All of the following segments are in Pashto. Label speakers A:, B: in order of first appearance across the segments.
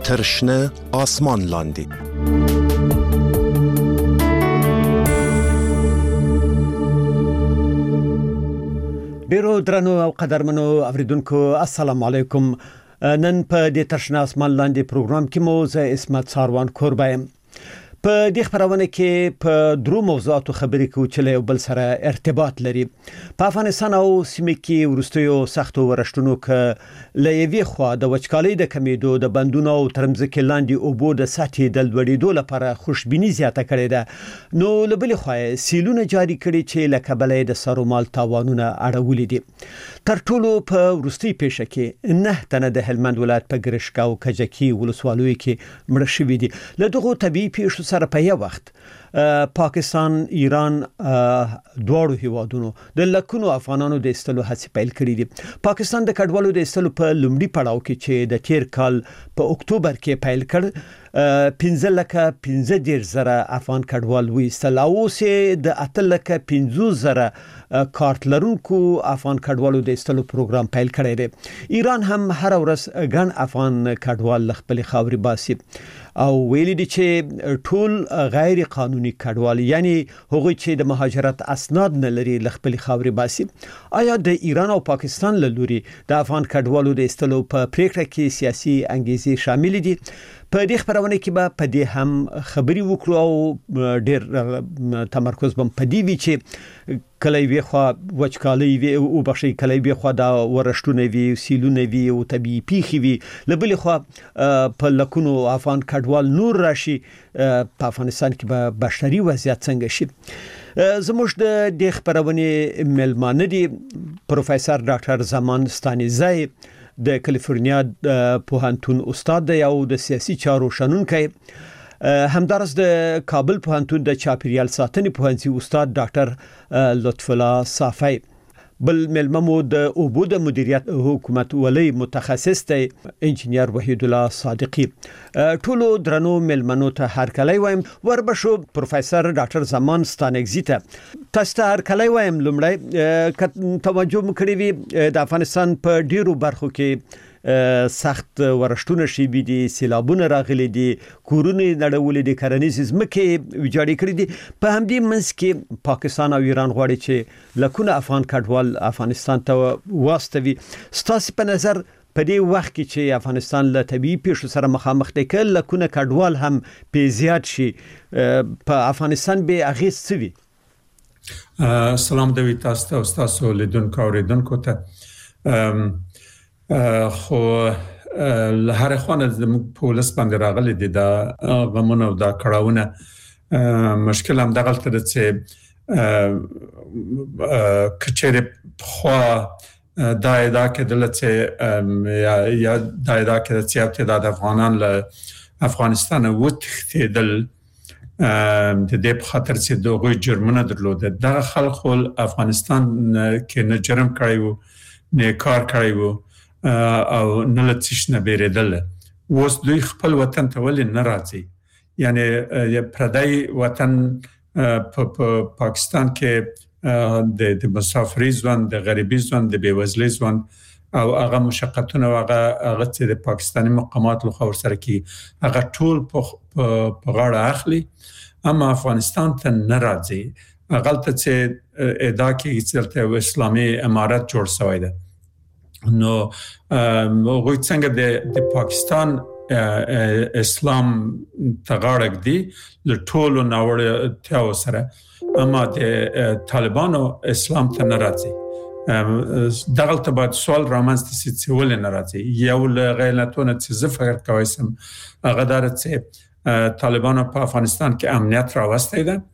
A: تر شنه آسمان لاندې.
B: ډیرو درنو او قدرمنو اوریدونکو السلام علیکم. نن په دې تر شنه آسمان لاندې پروګرام کې مو زه اسمت ساروان کوربایم. په دې خبرونه کې په درو موضوعاتو خبرې کوو چې له بل سره ارتباط لري. په افغانستان او سیمه کې ورستیو سختو ورشتونو ک لېوي خو د وچکالۍ د کمیدو د بندونو او ترمزکه لاندې اوبو د سطحې د لوړېدو لپاره خوشبيني زیاته کړې ده. نو لبل خو سیلونه جاری کړي چې لکبلې د سرومال تاوانونه اړولې دي. تر ټولو په ورستي پیښه کې 9 تنه د هلمند ولایت په ګرشکا او کجکی ولسوالۍ کې مړ شوي دي. له دغه طبيعي پیښو سره په یو وخت پاکستان، ایران دواړو هیوادونو د لکونو افغانانو د استلو هڅې پیل کړې دي. پاکستان د کډوالو د استلو په لومړي پړاو کې چې د تیر کال په اکتوبر کې پیل کړ 15,000 افغان کډوال وایستل او اوسه د 8,50,000 کارت لرونکو افغان کډوالو د استلو پروګرام پیل کړی دی. ایران هم هر ورځ ګڼ افغان کډوال خپل خاوري باسي او ویلي دي چې ټول غیر قانوني کډوال یعنی هغوی چې د مهاجرت اسناد نه لري خپل خاوري باسي. آیا د ایران او پاکستان له لوري د افغان کډوالو د استلو په پریکړه کې سیاسي انګیزې شامل دي؟ په دې خبرونه کې به په دې هم خبري وکړو او ډېر تمرکز بم په دې وی چې کله وی خو وچکالۍ وی او بخشي کله وی خو دا ورشتونه وی سیلونه وی او طبيعي پیښې وی لبل خو په لکونو افغان کډوال نور راشي. په افغانستان کې به بشري وضعیت څنګه شي؟ زموږ د دې خبرونه ملمانه دي پروفیسور ډاکټر زمان ستانیزی د کالیفورنیا پوهنتون استاد دی او د سیاسي چارو شنونکی. همدارس د کابل پوهنتون د چاپیریال ساتنې پوهنځي استاد ډاکټر لطف الله صافی. بل ملممو د اوبو د مدیریت حکومت ولی متخصص دی انجینیر وحید الله صادقی. ټولو درنو ملمنو ته هر کله وایم وربشو پروفیسور ډاکټر زمان ستانګزی ته تاسو ته هر کله وایم لمړی توجه مکړی وي د افغانستان په ډیرو برخو کې سخت ورشتونه شي دي، سیلابونه راغلي دي، کورونه نړولې دي، کرنیز ځمکې ویجاړې کړې دي. په همدې منځ کې پاکستان او ایران غواړي چې لکونه افغان کډوال افغانستان ته واستوي. ستاسو په نظر په دې وخت کې چې افغانستان له طبيعي پیښو سره مخامخ دی کله لکونه کډوال هم په زیات شي په افغانستان به اغیز سوي؟
C: سلام دوی تاسو ته او تاسو لیدونکو اوریدونکو ته. خو له هر خانه د پولیس باندې راغلي دي دا غمونه او دا کړهونه. مشکل هم دغه تر چې کچېره خو دا ادا کېدل چې یا دا ادا کېدل چې د افغانان له افغانستان وتښتېدل د دې په خاطر چې دوی جرمونه درلوده. دا خلکو افغانستان کې نه جرم کړی وو نه کار کړی وو او نه لڅش نه بیرېدل. اوس دوی خپل وطن ته ولې نه راځي؟ یعنی پردای وطن په پاکستان کې د مسافري ژوند، د غریبي ژوند، د بیوزلۍ ژوند او هغه مشقتونه او هغه چې د پاکستاني مقامات له خوا سره کې هغه ټول په غاړه اخلي، اما افغانستان ته نه راځي. هغه ته چې ادا کې چې اسلامي امارت جوړ شوی دی. نو هغوی څنګه د پاکستان اسلام تغاړک دی له ټولو ناوړتیاو سره، اما د طالبانو اسلام ته نه راځي. دغه ته باید سوال رامنځته شي چې ولې نه راځي. یو له غیرتونو چې زه فکر کوم هغه دا چې طالبانو په افغانستان کې امنیت راوستی ده،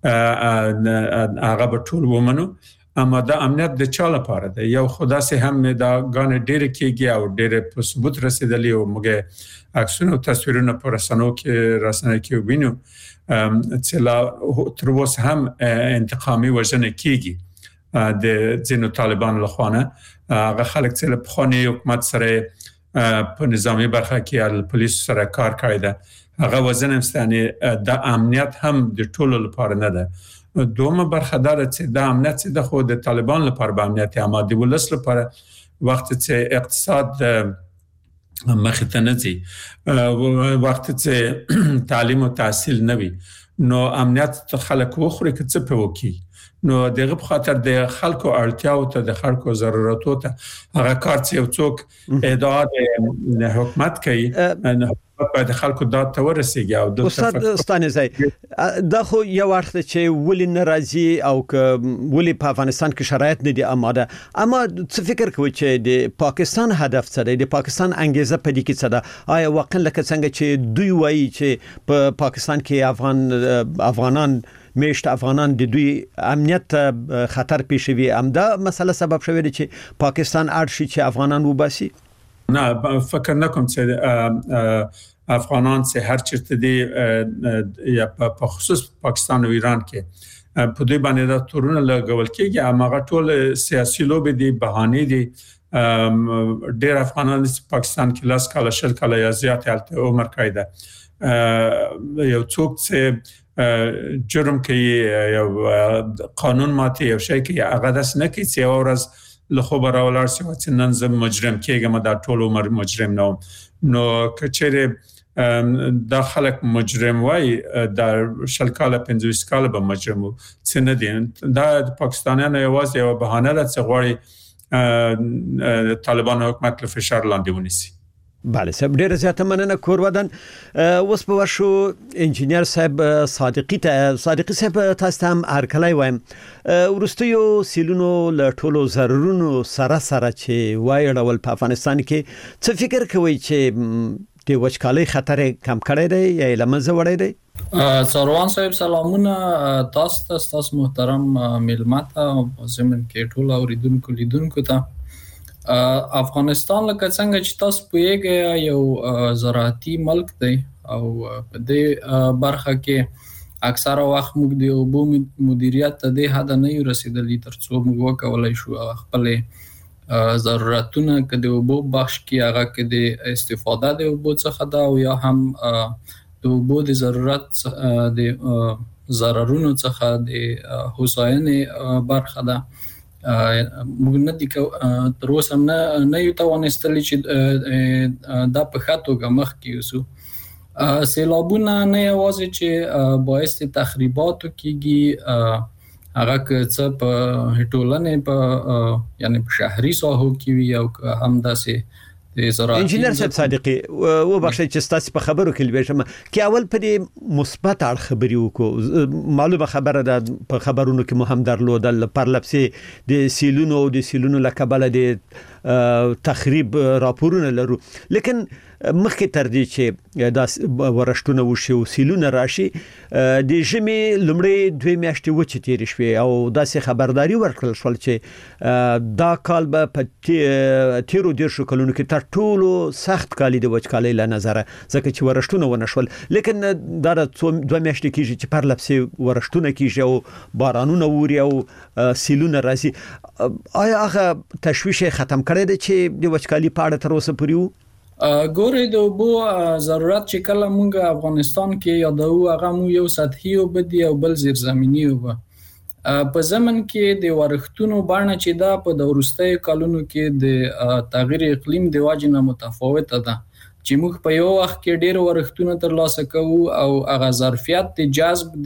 C: هغه به ټول ومنو، اما دا امنیت د چا لپاره ده؟ یو خدا سي هم دا غان ډېر کېږي او ډېر په ثبوت رسیدلی او موږ عکسونه او تصویرونه په رسنیو کې وینو چې لا تر اوسه هم انتقامي وژنه کېږي د ځینو طالبان لخوانه. هغه خلک چې په خاني حکومت سره په نظامی برخه کې پولیس سره کار کوي ده، هغه وزن مستانی د امنیت هم د ټولو لپاره نه ده. دومره برخه داره چې د امنیت د خو د طالبان لپاره به امنیت اما د ولس لپاره وخت چې اقتصاد مخ ته نه ځي وخت چې تعلیم او تحصیل نه وي نو امنیت خلک وخوري که څه په وکی نو دغه په خاطر د خلکو اړتیاو ته د خلکو ضرورتو ته هغه کار چې یو څوک ادعا د حکومت کوي په د خلکو د تورسيږي او د
B: استاد ستانزي دا خو یو وخت چې ولې ناراضي او ولې په افغانستان کې شرایط نه دي آماده اما څه فکر کوي چې د پاکستان هدف څه دی د پاکستان انګیزه په دې کې څه ده آیا واقعا لکه څنګه چې دوی وایي چې په پاکستان کې افغانان میشت افغانان د دوی امنیت خطر پیښوي امدا مسله سبب شوی دی چې پاکستان ارشي چې افغانان وباسي
C: نه فکر نکوم چې افغانان چې هر چیرته دي یا په خصوص پاکستان او ایران کې په دوی باندې د تورونه لګول کېږي هغه ټول سیاسي لوبې دي بهانه دي ډېر افغانان چې پاکستان کې لاس کاله شل کاله یا زیات حالت عمر قاعده یو څوک چې جرم کوي یو قانون ماتي یو شی کوي هغه داس نه کوي چې اورز له خبر اولار سي چې نن زم مجرم کېږم دا ټول عمر مجرم نو کچېره دا خلک مجرم وای دا شل کاله 50 کاله به مجرم څه نه دي دا پاکستانیانو یوازې یو بهانه ده چې غواړي طالبان حکومت له فشار لاندې ونیسي
B: بله صاحب ډیره زیاته مننه کورودن اوس په ورشو انجینیر صاحب صادقی صاحب تاسو هم هرکلی وایم ورستیو سیلونو له ټولو ضررونو سره چې وایړول په افغانستان کې څه فکر کوي چې د وچکالۍ خطر کم کړی دی یا لمزه وړی دی
D: سروان صاحب سلامونه تاسو محترم ملمت زمن کې ټول اوریدونکو لیدونکو ته افغانستان لکه څنګه چې تاسو پوهیږئ یو زراعتي ملک دی او په دې برخه کې اکثره وخت موږ د اوبو مدیریت ته د حد نه رسیدلی ترڅو موږ وکولای شو خپل ضرورتونه کې د اوبو بخش کې هغه کې د استفاده د اوبو څخه دا او یا هم د اوبو د ضرورت د ضررونو څخه د هوساینې برخه ده موږ نه دي تر اوسه نه یو توانستلی چې دا په خاطر مخ کې اوسو سیلابونه نه یوازې چې باعث تخریباتو کیږي هغه چې په ټولنې په یعنی په شهري ساحو کې وي او هم داسې
B: انجینیر صاحب صادقی و بخښئ چې تاسو په خبرو کې لويشم کې اول په دې مثبت اړه خبري وکړو معلومه خبره ده په خبرونو کې مهم درلودل پر لپسې د سیلونو لکبل د تخریب راپورونه لرو لیکن مخکې تر دې چې دا ورشتونه وشي او سیلونه راشي د ژمي لمړی 2 میاشتې وچې تیر شوي او داسې خبرداري ورکړل شول چې دا کال به په تیرو دیرشو کلونو کې تر ټولو سخت کالی د وچکالۍ له نظره ځکه چې ورشتونه ونه شول لیکن دا 2 میاشتې کېږي چې پر لپسې ورشتونه کېږي او بارانونه ووري او سیلونه راځي آیا هغه تشویش ختم کړی دی چې د وچکالۍ په اړه تر اوسه پورې وو
D: ګورې د اوبو ضرورت چې کله موږ افغانستان کې یادو هغه مو یو سطحي او بدی او بل زیرزمینی او په زمن کې د ورښتونو بڼه چې دا په د وروستیو کلونو کې د تغییر اقلیم د وجې نه متفاوته ده چې موږ په یو وخت کې ډېر ورښتونه ترلاسه کوو او هغه ظرفیت د جذب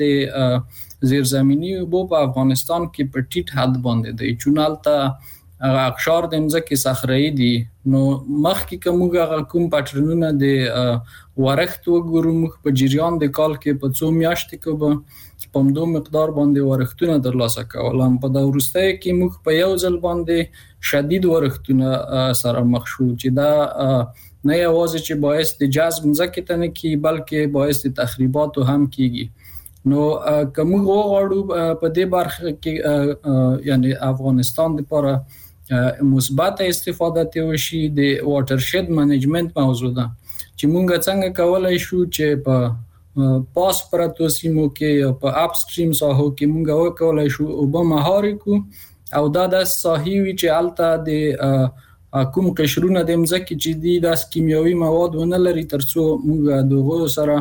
D: د زیرزمینی او په افغانستان کې په ټیټ حد باندې دی چونالته اقشار د مځکې صخره‌ای دي نو مخکې کومه کوم پټرنونه د ورښت وګورو موږ په جریان د کال کې په 2 میاشتې کې په مدو مقدار باندې ورښتونه ترلاسه کول هم په دا وروستۍ کې موږ په یو ځل باندې شدید ورښتونه سره مخ شو چې دا نه یوازې چې باعث د جذب مځکې ته نه کی بلکې باعث د تخریباتو هم کیږي نو کوم غواړو په دې برخه کې یعنی افغانستان لپاره مثبت استفاده ته وشي د واټر شید منیجمنت موضوع ده چې مونږ څنګه کولای شو چې په پاس پرتو سیمو کې او په اپ سټریم ساحو کې مونږ وکولای شو او به مهاري کو او دا د صحیح وی چې الته د کوم قشرونه د مځکې چې دي د کیمیاوي مواد ونه لري ترڅو مونږ دغه سره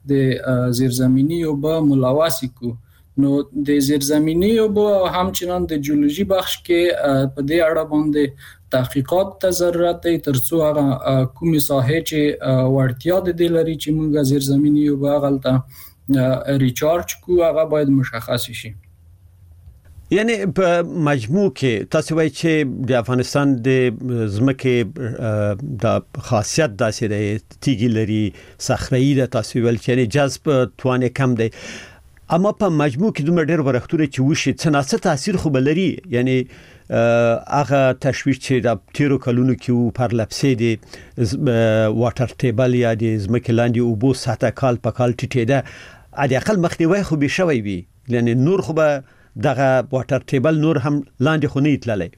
D: د زیرزمینی او به ملوث کو نو د زیرزمینی او همچنان د جیولوژي بخش کې په دې اړه باندې تحقیقات ته ضرورت دی ترڅو هغه کومې ساحې چې وړتیا د دې لري چې موږ زیرزمینی او هغه ریچارج کو هغه باید مشخص شي.
B: یعنی په مجموع کې تاسو وایي چې د افغانستان د ځمکې د خاصیت داسې دی تیږي لري صخره‌ای د تاسو ویل چې جذب توان کم دی اما په مجموع کې دومره ډېر ورختونه چې وشي څه ناڅه تاثیر خو بلري یعنی هغه تشویش چې د تیرو کلونو کې پر لپسې دی واټر ټیبل یا د ځمکې لاندې اوبو سطح کال په کال ټیټېده د اقل مخنیوي خو به شوی وي یعنی نور خو به دغه واټر ټیبل نور هم لاندې خو نه تللی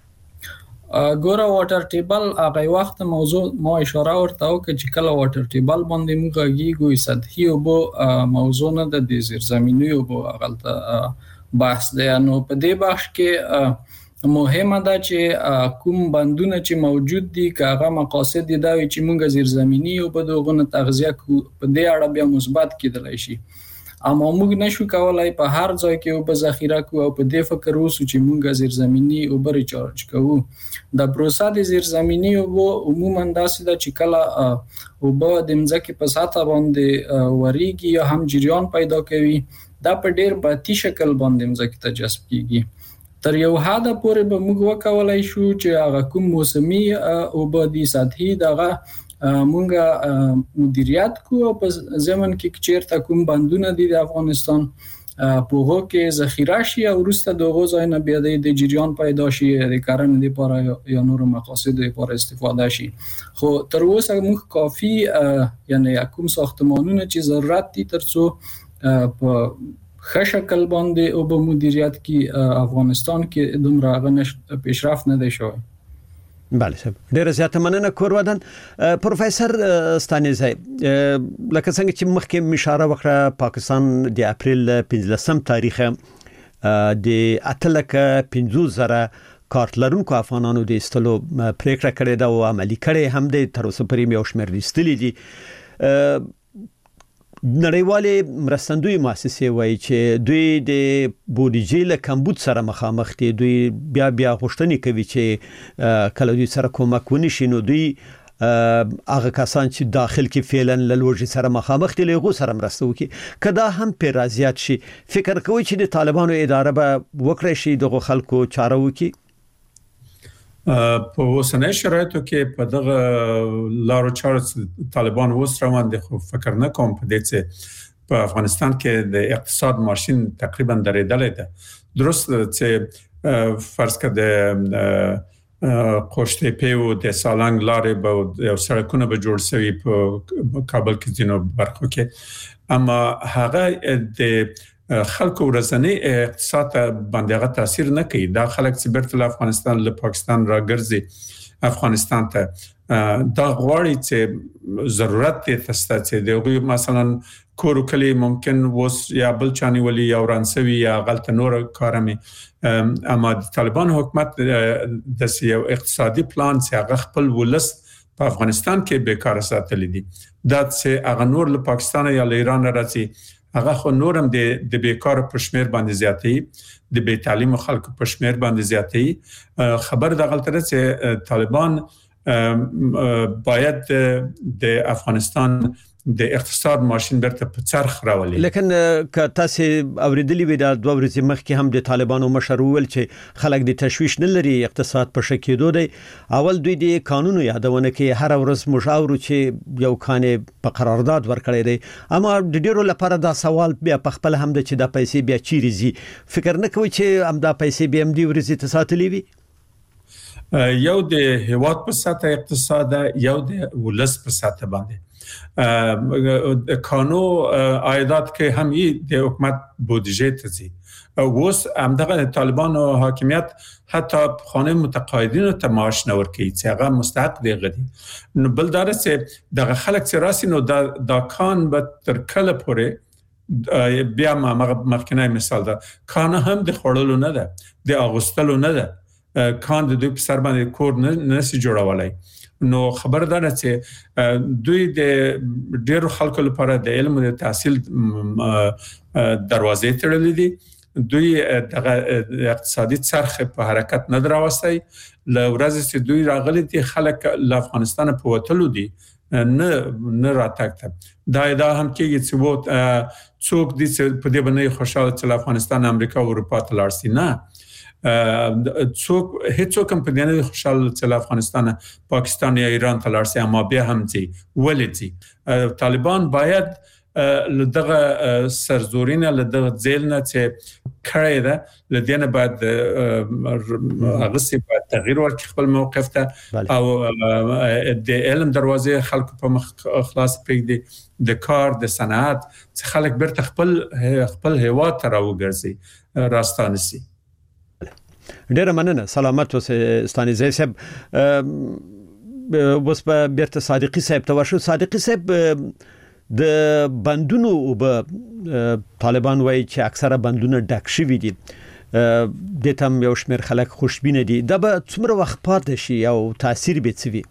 D: ګوره واټر ټیبل هغه وخت موضوع ما اشاره ورته وکړه چې کله واټر ټیبل باندې موږ غږیږو سطحي اوبو موضوع نه د زیرزمینی اوبو هغه بحث دی نو په دې بحث کې مهمه ده چې کوم بندونه چې موجود دي کاغه مقاصد دي دا چې موږ زیرزمینی اوبو دغه تغذیه په دې اړه بیا مثبت کېدلی شي اما موږ نشو کولای په هر ځای کې او په ذخیره کو او په دې فکر وسو چې موږ زیرزمینی او ریچارج کوو د پروسه د زیرزمینی او عموما داسې د چې کله او د مځکې په سطح باندې وریږي یا هم جریان پیدا کوي دا په ډیر باطی شکل باندې مځکې ته جذب کیږي تر یو حد پورې به موږ وکولای شو چې هغه کوم موسمي او د سطحي دغه مونږه مدیریت کو په زمن کې چیرته کوم بندونه دي د افغانستان په هغه کې ذخیره شي او وروسته دغه ځای نه بیا د جریان پیدا شي د کارن لپاره یا نور مقاصد لپاره استفاده شي خو تر اوسه موږ کافي یعنی کوم ساختمانونه چې ضرورت دي ترڅو په ښه شکل باندې او په مدیریت کې افغانستان کې دومره غنښت پیشرفت نه دی شوی.
B: بله صاحب ډیره زیاته مننه کور ودان پروفیسور ستانیزی لکه څنګه چې مخکې اشاره وکړه پاکستان د اپریل 15 تاریخ د 850,000 کارت لرونکو افغانانو د استلو پریکړه کړې ده او عملی کړې هم د تر اوسه پورې یو شمېر لستلې دي نړیوالې مرستندوی مؤسسې وایي چې دوی د بودیجې له کمبود سره مخامخ دي دوی بیا غوښتنې کوي چې کله دوی سره کومک ونشي نو دوی هغه کسان چې داخل کې فعلا له لوږې سره مخامخ دي له هغو سره مرسته وکړي که دا هم پرې رازیات شي فکر کوئ چې د طالبانو اداره به وکړی شي دغو خلکو چاره وکړي
C: په اوسنۍ شرایطو کې په دغه لارو چارو طالبان اوس روان دي خو فکر نه کوم په دې چې په افغانستان کې د اقتصاد ماشین تقریبا درېدلې ده درست چې فرض کړه د قوشتېپې او د سالنګ لارې به یو سړکونه به جوړ شوي په کابل کې ځینو برخو کې اما هغه د خلکو ورځنی اقتصاد باندې هغه تاثیر نه کوي دا خلک چې بیرته افغانستان له پاکستان راګرځي افغانستان ته دا غواړي چې ضرورت دي تاسو ته دی مثلا کورو کلی ممکن وس یا بل چاني ولي یا ورانسوي یا غلط نور کارمي اما طالبان حکومت د یو اقتصادي پلان چې هغه خپل ولس په افغانستان کې بیکار ساتل دي دا چې هغه نور له پاکستان یا له ایران راځي هغه خو نورم د بیکار په شمیر باندې زیاتې د بې تعلیم خلکو په شمیر باندې زیاتې خبر د غلطه چې طالبان باید د افغانستان د اقتصاد ماشين برته په چرخ راولي
B: لیکن که تاسو اوریدلی وي دا دوه ورځې مخکې هم د طالبانو مشر ویل چې خلک د تشویش نه لري اقتصاد په شکېدو دی اول دوی د قانونو یادونه کې هر ورځ مشاور چې یو کانې په قرارداد ورکړی دی اما د ډیرو لپاره دا سوال بیا په خپل هم د چې د پیسې بیا چیرې زی فکر نه کوي چې هم دا پیسې بیا هم دی ورځې تساتلې وي
C: یو د هیواد په سطح اقتصاد یو د ولس په سطح باندې کانو عایدات کې هم د حکومت بودجه ته ځي اوس همدغه طالبانو حاکمیت حتی خانه متقاعدینو ته معاش نه ورکوي چې هغه مستحق دی غدي نو بل دا چې دغه خلک چې راسي نو دا کان به تر کله پورې بیا مخکنی مثال ده کان هم د خړلو نه ده د اغوستلو نه ده کان د دوی په سر باندې کور نه سي جوړولای نو خبردار چې دوی د ډېر خلکو لپاره د علم او تحصیل دروازې تړلې دي دوی د اقتصادي څرخ په حرکت نه دراوستي لورځ چې دوی راغلي دي خلک له افغانستان په وټلو دي نه راتګ دا هم کېږي چې څوک دي چې په دې باندې خوشاله چې افغانستان امریکا او اروپا ته لاړ شي نه څوک هیڅوک هم په دې نه خوشاله چې افغانستان پاکستان یا ایران ته لاړ شي اما بیا هم چې ولې طالبان باید لدغه سرزورینه لدغه ځیلنه چې کړی ده لدینه بعد هغه سی په تغییر ورکړي خپل موقف ته او د علم دروازه خلکو په مخ خلاص پرېږدي د کار د صنعت چې خلک بیرته خپل هیواد ته راوګرځي راستانه سي.
B: ډیره مننه سلامت اوسه ستانیزه صاحب. وس په بیرته صادقي صاحب ته ورشو. صادقي صاحب د بندونو او طالبان وایي چې اکثره بندونه ډک شوي دي د تم یو شمېر خلک خوشبینه دي دا به څومره وخت پاتې شي او تاثیر به څه وي؟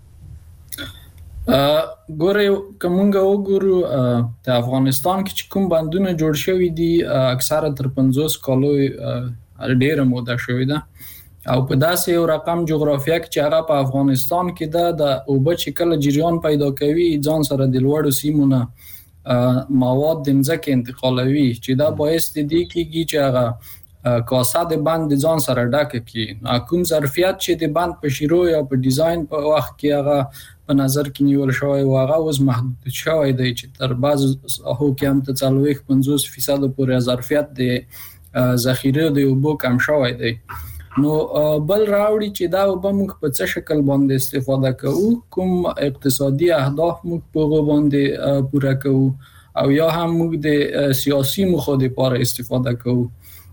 D: ګوره کومه وګورو د افغانستان کې کوم بندونه جوړ شوي دي اکثره تر 50 کالو ډیره موده شوې ده او په داسې یو رقم جغرافیه کې چې هغه په افغانستان کې د اوبه چې کله جریان پیدا کوي ځان سره د لوړو سیمونه مواد د ځمکې انتقالوي چې دا باعث دي کېږي چې هغه کاسه د بند ځان سره ډکه کی کوم ظرفیت چې د بند په شیرو یا په ډیزاین په وخت کې هغه په نظر کې نیول شوی او هغه اوس محدود شوی دی چې تر بعض هغه کې هم ته 40-50% پورې ظرفیت د ذخیره د اوبو کم شوی دی. نو بل راوړي چې دا به موږ په څه شکل باندې استفاده کوو کوم اقتصادي اهداف موږ په باندې پوره کوو او یا هم موږ د سیاسي مخه لپاره استفاده کوو.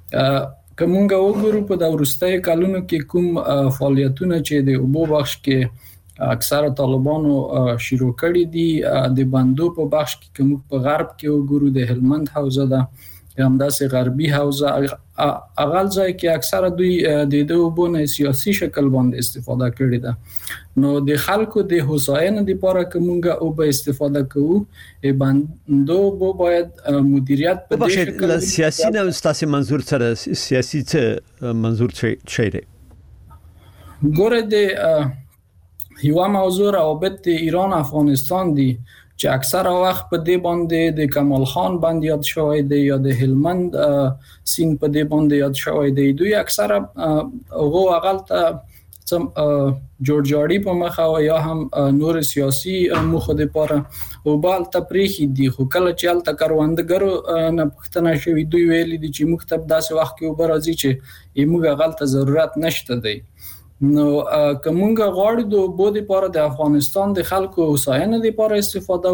D: کومه وګورو په د ورستۍ کلونو کې کوم فعالیتونه چې د اوبو بخش کې اکثره طالبانو شروع کړي دي د بندو په بخش کې کوم په غرب کې وګورو د هلمند حوزه ده همداسې غربي حوزه اغل ځای کې اکثره دوی د اوبو سیاسي شکل باندې استفاده کړي ده. نو د خلکو د هوساینې لپاره کومه اوبه استفاده کوو بندو بو باید مدیریت په دې شکل
B: سیاسي نه استاسي منظور سره سیاسي څه منظور چي دی؟
D: ګوره د یو موضوع روابط ایران افغانستان دی چې اکثره وخت په دې باندې د کمال خان باندې یاد شوی دی یا د هلمند سین په دې باندې یاد شوی دی. دوی اکثره هغه اغلته جوړجاړي په مخه او یا هم نور سیاسي مخه لپاره او بال تپریخي دي خو کله چې الته کاروندګرو نه پښتنه شوی دوی ویل دي چې مکتب داسې وخت کې وبرازي چې موږ اغلته ضرورت نشته دی. نو کومه غواړو د اوبو لپاره د افغانستان د خلکو هوساینې لپاره استفاده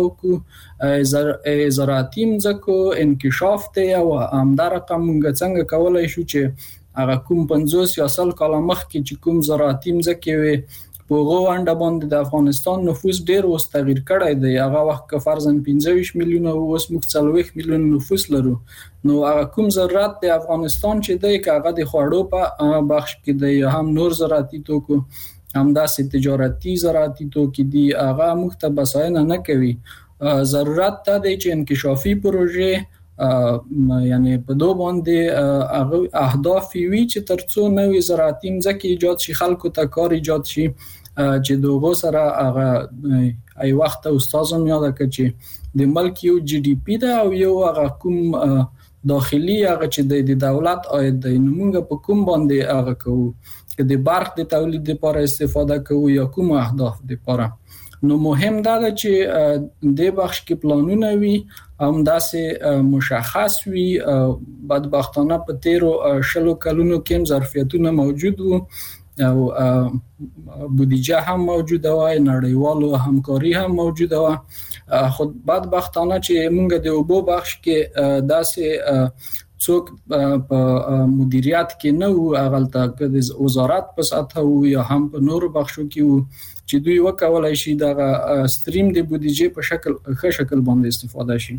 D: وکړو زراعتي مځکو انکشاف ته او همدارقه موږ څنګه کولای شو چې هغه کوم 50 یا 100 کال مخکې چې کوم زراعتي مځکې وي په غونډه باندې د افغانستان نفوس ډیر اوس تغییر کړی دی. هغه وخت که فرضاً 25 میلیونه اوس موږ 40 میلیون نفوس لرو. نو هغه کوم ضرورت د افغانستان چې دی که هغه د خوړو په بخش کې دی یا هم نور زراعتي توکو همداسې تجارتي زراعتي توکي دي هغه موږ ته بساینه نه کوي. ضرورت ته دی چې انکشافي پروژې یعنی په دوه باندې اهداف وي چې ترڅو نوې زراعتي مځکې ایجاد شي خلکو ته کار ایجاد شي چې دوغه سره هغه ای وخت استادم یاد کړ چې د ملک یو جی ډی پی دا او یو هغه کوم داخلي هغه چې د دولت عاید دی نو موږ په کوم باندې هغه کوو چې د برق د تولید لپاره استفاده کوو یا کوم اهداف لپاره. نو مهم دا ده چې د بخش کې پلانونه وي همداسې مشخص وي. بدبختانه په تیرو 10 کلونو کې ظرفیتونه موجود وو او بودیجه هم موجوده و نړیوالو همکاري هم موجوده و. خود بدبختانه چې موږ د اوبو بخش کې داسې څوک په مدیریت کې نه وو اغلته د وزارت په سطح وو یا هم په نورو بخشو کې وو چې دوی وکولای شي دا سټریم د بودیجه په ښه شکل باندې استفاده شي.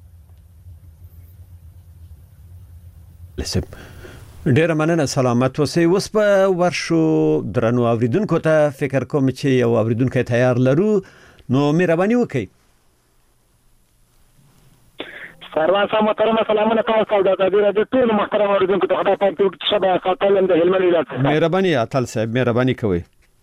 B: ډیر مننه سلامت اوسئ. اوس په ورشو درنو اوریدونکو ته فکر کوم چې یو اوریدونکو تیار لرو نو مهرباني وکړئ.
E: سروان صاحب محترم سلامونه کوم سوداګر د ټول محترم اوریدونکو ته خدای پاک ټول شبا ساتلم د هلمند ولایت
B: مهرباني اتل صاحب مهرباني کوي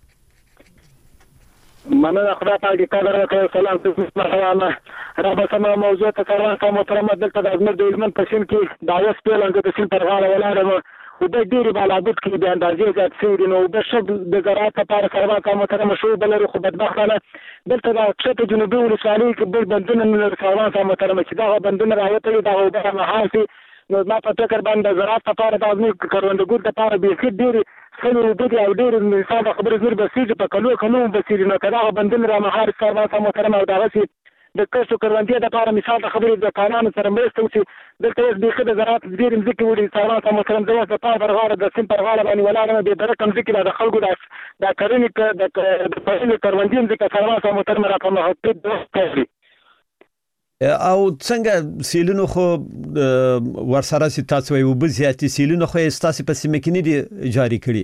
E: مننه خدای پاک دې قدر وکړي سلام تاسو رب سم موضوع ته سروان صاحب محترم دلته د ازمر د هلمند په سیم کې داوس په لنګ د سیم پر غاړه ولاړم او د ډېری بالابود کې د اندازې زیات شوی نو د شب د زراعت لپاره سروان صاحب محترم شو بلره خو بدبختانه دلته د کښته جنوبي ولسوالۍ کې بل بندونه سروان صاحب محترم چې دا بندونه راوته دا د محاسي نو ما په فکر باندې زراعت لپاره د ازمیر کروندګر لپاره به ښه ډېری خلک د او ډېر مثال خبرې زر بسیج په کلو بسیج نو کدا بندونه را مهار سروان صاحب محترم او دا غسی د کښتو کروندې د لپاره مثال خبرې د قانون سره مرسته وشي دلته اوس د خدای زراعت ډېر مځکه وړي سروان صاحب محترم د واسطه په غاړه د سیم پر غاړه باندې ولاړم به درکه مځکه د خلکو د کرنې د کروندې مځکه سروان صاحب محترم را په مخاطب کوي
B: او څنګه سیلونو خو ورسره سي تاسو یو بزیاتي سیلونو خو استاسي په سیمه کې نه دي جاری کړي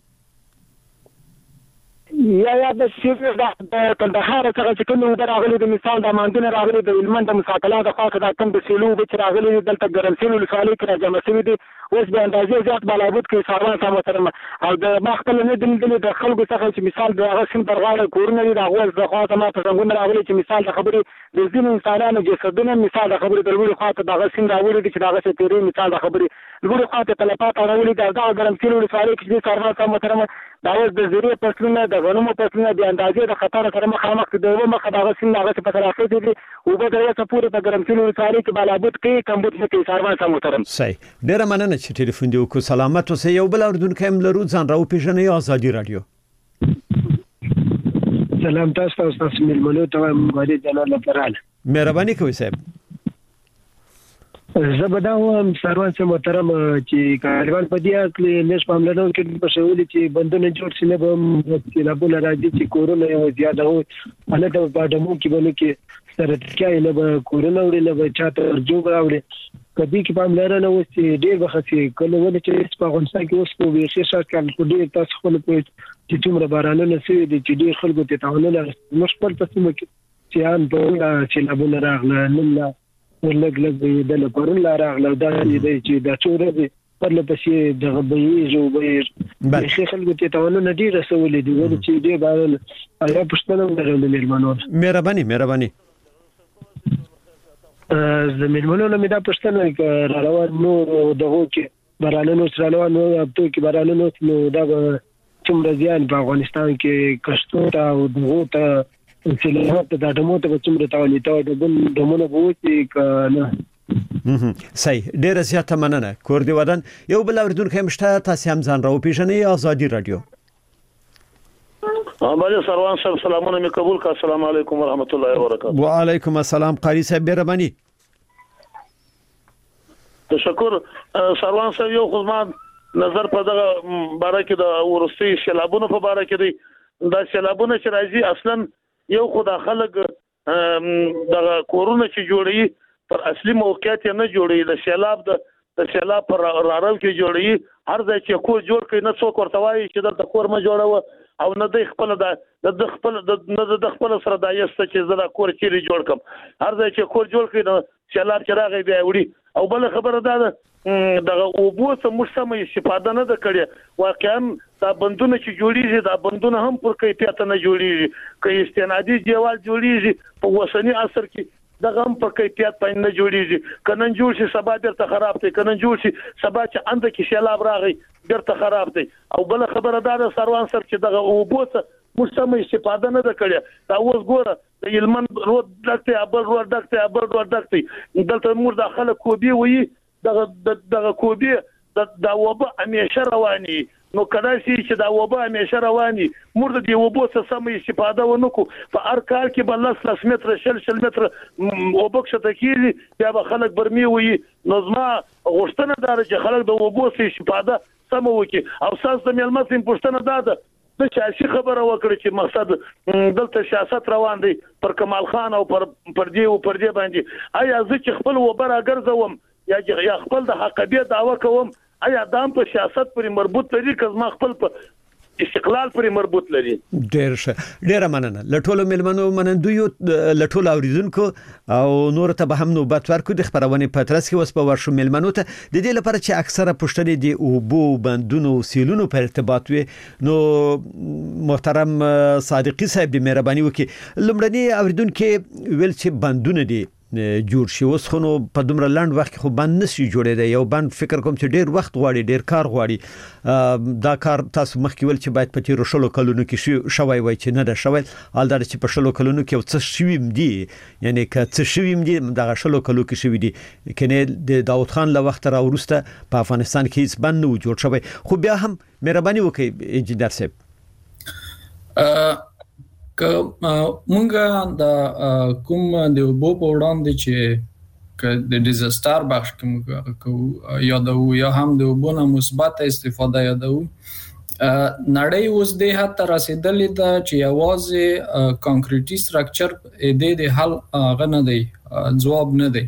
E: یا د سیمه د کندهار څخه چې کوم راغلي د مثال د ماندنه راغلي د هلمند د مساقلات د خاصه د کم د سیلو به راغلي دلته ګرمسین ولسوالۍ کې راځم سوي دي اوس به اندازې زیات بالابود کې سروان صاحب محترم او د مخکله نه د خلکو څخه چې مثال د غسین پر غاړه کورونه دي د غوښ د خاصه ما په څنګه راغلي چې مثال د خبرې د ځینو انسانانو جسدونه مثال د خبرې د لوړ خاطر د غسین راوړي چې د غسې تیری مثال د خبرې لوړ خاطر تلفات راوړي د ګرمسین ولسوالۍ کې سروان صاحب محترم دا اوس د زیرې فصلونه د غنمو فصلونه د اندازې د خطر سره مخامخ دي د مخه د غسین د غسې په طرف دي او به د وسه پورې په ګرمسین ولسوالۍ کې بالابود کې کمبود کې سروان صاحب محترم
B: صحیح ډیره مننه چې ټلیفون دی وکړو سلامت اوسئ یو بل اردوونکی هم لرو ځان راو پیژنئ ازادي رادیو
F: سلام تاسو ملمنو ته مغادي جناب لپاره
B: مهرباني کوئ صاحب
F: زبداوم سروان صاحب محترم چې کاروان په دې کې نش پاملرنه کې په شولې چې بندونه جوړ شي نه به چې لا بوله راځي چې کورونه یو زیاده وي انا د باډمو کې بنو کې سره کې نه به کورونه وړي نه به چاته ورجو راوړي کدی کې پاملرنه و چې ډېر بخښي کله ولې چې په افغانستان کې اوس په ویښه شات کال په ډېر تاسو خپل په چې څومره بارانونه سوي دي چې ډېر خلکو ته تعاونونه مشکل پسمه کې چې ان په چې لا بوله راغله نه ولګ د لپاره لا راغله دا دې چې دا څوره پر لپسې د غبي جو به شیخ خلکو ته تعاونونه ډیر رسولې دي ولې چې دې باندې ایا پښتنه درول مېرمنو
B: مهرباني
F: زمينونو نه دا پښتنه روان نو دغه کې برانونو سره روان نو اب ته کې برانونو نو دا څومره ځان په افغانستان کې کښتو او دغه ته چې له دمو ته څومره تعالی ته د دمونه بوتي کنه
B: صحیح ډیره زیاته مننه کور دی ودان یو بل اوریدونکو مشته تاسو هم ځان راو پیژنئ ازادي رادیو
G: باندې سروان صاحب سلامونه می قبول کا السلام علیکم ورحمت الله وبرکاته
B: وعلیکم السلام قاری صاحب مهرباني
G: تشکر سروان صاحب یو خدمات نظر په دغه باره کې د ورستي سیلابونو په باره کې دی دا سیلابونه چې راځي اصلا یو خدای خلک دغه کورونه چې جوړي پر اصلي موقعیت نه جوړي د سیلاب پر راړل کې جوړي هر ځای چې کور جوړ کړي نه څوک ورته وایي چې د کور ما جوړو او نه د خپل د خپل سره د یست چې زړه کور چیرې جوړ کم هر ځای چې کور جوړ کړي نو سیلاب چې راغی بیا وړي او بل خبره ده دغه اوبو څخه مشتمه استفاده نه ده کړې واقعا دا بندونه چې جوړیږي دا بندونه هم پر کیفیت نه جوړیږي که استنادي دیوال جوړیږي په وسنی عصر کې دغه هم په کیفیت باندې نه جوړیږي کنن جوړ شي سبا درته خراب دی کنن جوړ شي سبا چې انده کې سیلاب راغی درته خراب دی او بل خبره ده سروان سر چې دغه اوبو څخه مشتمه استفاده نه ده کړې دا اوس ګوره د هلمند روډ ډکته ابل روډ ډکته دلته مور داخله کوبي وي دغه کوبي د وبا همیشه رواني نو کله چې دا وبا همیشه رواني مور د وبو څخه سم استفاده ونکو په هر کال کې بل 3 متر شل متر وبکشته کیږي بیا به خلک برمي وي نظم غوښتنه دار چې خلک د وبو څخه استفاده سم وکي او ساس د ملمسین پښتنه ده د سیاسي خبره وکړي چې مقصد دلته سیاست روان دی پر کمال خان او پر دې باندې آیا زه چې خپل وبره ګرځوم یا خپل د حقیقت دعوه کوم آیا دام په سیاست پورې مربوط لري که ما خپل په استقلال پرې مربوط لري.
B: ډېر مننه لټول ملمنو منندوی لټول اوریدونکو او نور ته به هم نوبت ورکو د خبرونه په ترڅ کې وسپه ورشو ملمنو ته د دې لپاره چې اکثره پښتني دي او بو بندونو سیلونو په ارتباط وي نو محترم صادقي صاحب د مهرباني وکي لمړني اوریدونکو ویل چې بندونه دي جوړ شي اوس خو نو په دومره لاند وخت خو بند نشي جوړېدای یو بند فکر کوم چې ډیر وخت غواړي ډیر کار غواړي دا کار تاسو مخکې ول چې باید په تیر شلو کلونو کې شوي وای چې نه ده شوي حال دا چې په شلو کلونو کې څه شویم دي یعنی که څه شویم دي دا شلو کلو کې شوي دي کنه د داوود خان له وخت را ورسته په افغانستان کې هیڅ بند نه جوړ شوی خو بیا هم مهرباني وکړئ انجینر صاحب
D: که مونږه د کوم د وبو په وړاندې چې که د ډیزاستر بخش کې یادو یا هم د وبو نه مثبت استفاده یادو نړۍ اوس د هڅه رسیدلې ده چې یوازې کانکریټي سټرکچر د حل غنه دی جواب نه دی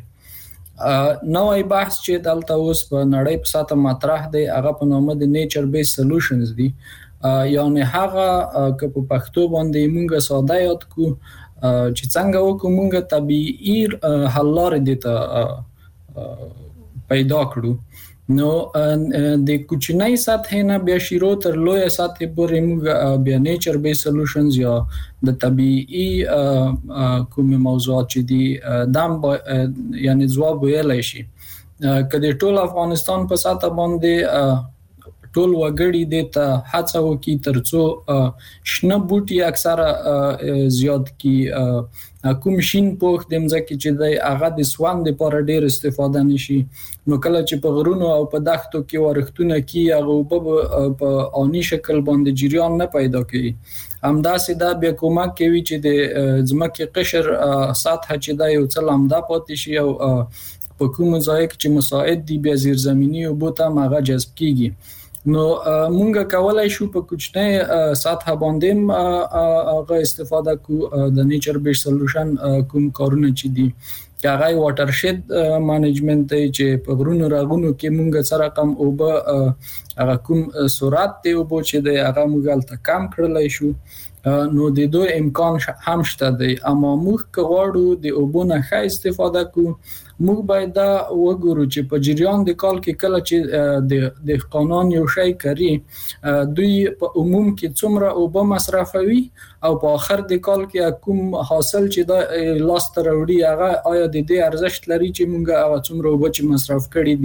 D: نوې بحث چې دلته اوس په نړۍ په ساته مطرح دی هغه په نامه د نیچر بیس سولوشنز دی یعنی هغه که په پښتو باندې مونږه ساده یاد کو چې څنګه وکړو مونږه طبيعي حل لارې دته پیدا کړو نو د کوچنۍ سطح نه بیا شروع تر لوی سطح پورې مونږ بیا نیچر بیس سولوشنز یا د طبيعي کوم موضوعات چې دي دام یعنی جواب ویلای شي کله ټول افغانستان په ساته باندې ټول وګړي د ته هڅه وکي ترڅو شنه بوټي اکثره زیات کی کوم شین پوخ د مځکه چې د هغه د سوان د پر ډیر استفاده نشي نو کله چې په غرونو او په دښتو کې ورښتونه کی هغه په اني شکل باندې جریان نه پیدا کوي همداسې دا بیا کومک کوي چې د ځمکې قشر سطح چې دا یو څه لامدا پاتې شي او په کوم ځای کې چې مساعد دي بیا زیرزمینی او بوته ماغه جذب کیږي نو مونږه کولای شو په کوچنی سطح باندې هغه استفاده کو د نیچر بیس سولوشن کوم کارونه چې دي هغه واټر شید مانجمنت چې په غرونو راغونو کې مونږه سره کم او به هغه کوم سرعت دی او چې د هغه مونږه کم کړلای شو نو د دوی امکان هم شته دی اما موږ کغواړو د اوبونه ښه استفاده کو موږ باید دا وګورو چې په جریان د کال کې کله چې د قانون یو شی کوي دوی په عموم کې څومره اوبه مصرفوي او په آخر د کال کې کوم حاصل چې دا لاس ته راوړي هغه آیا د دې ارزښت لري چې موږ هغه څومره اوبه چې مصرف کړي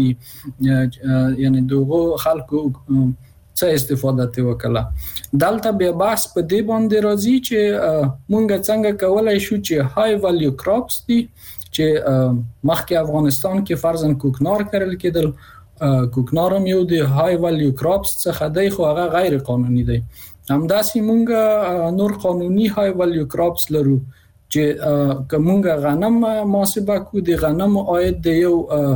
D: دي یعنی دغه خلکو څه استفاده ته وکړه دلته بیا بحث په دې باندې راځي چې مونږ څنګه کولای شو چې های ویلیو کراپس دي چې مخکې افغانستان کې فرضاً کوکنار کرل کېدل کوکنار هم یو د های ویلیو کراپس څخه دی خو هغه غیر قانوني دی همداسې مونږ نور قانوني های ویلیو کراپس لرو چې کومه غنم محاسبه کو د غنم عاید دی یو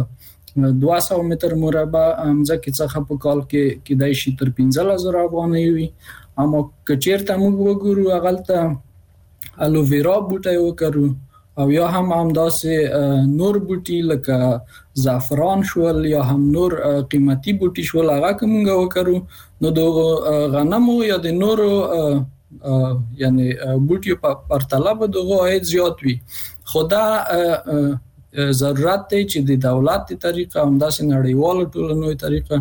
D: 200 متر مربع ځکه څخه په کال کې دای شي تر 15000 افغانۍ وي اما کچیرته موږ وګورو هغه الوویرا بوټي وکړو او یا هم همداسې نور بوټي لکه زعفران شول یا هم نور قیمتي بوټي شول هغه کومه وکړو نو د غنمو یا د نور یعنی بوټي په پرتله به دغه عاید زیات وي خدا ضرورت دی چې د دولت د طریقه همداسې نړیوال ټولنوي طریقه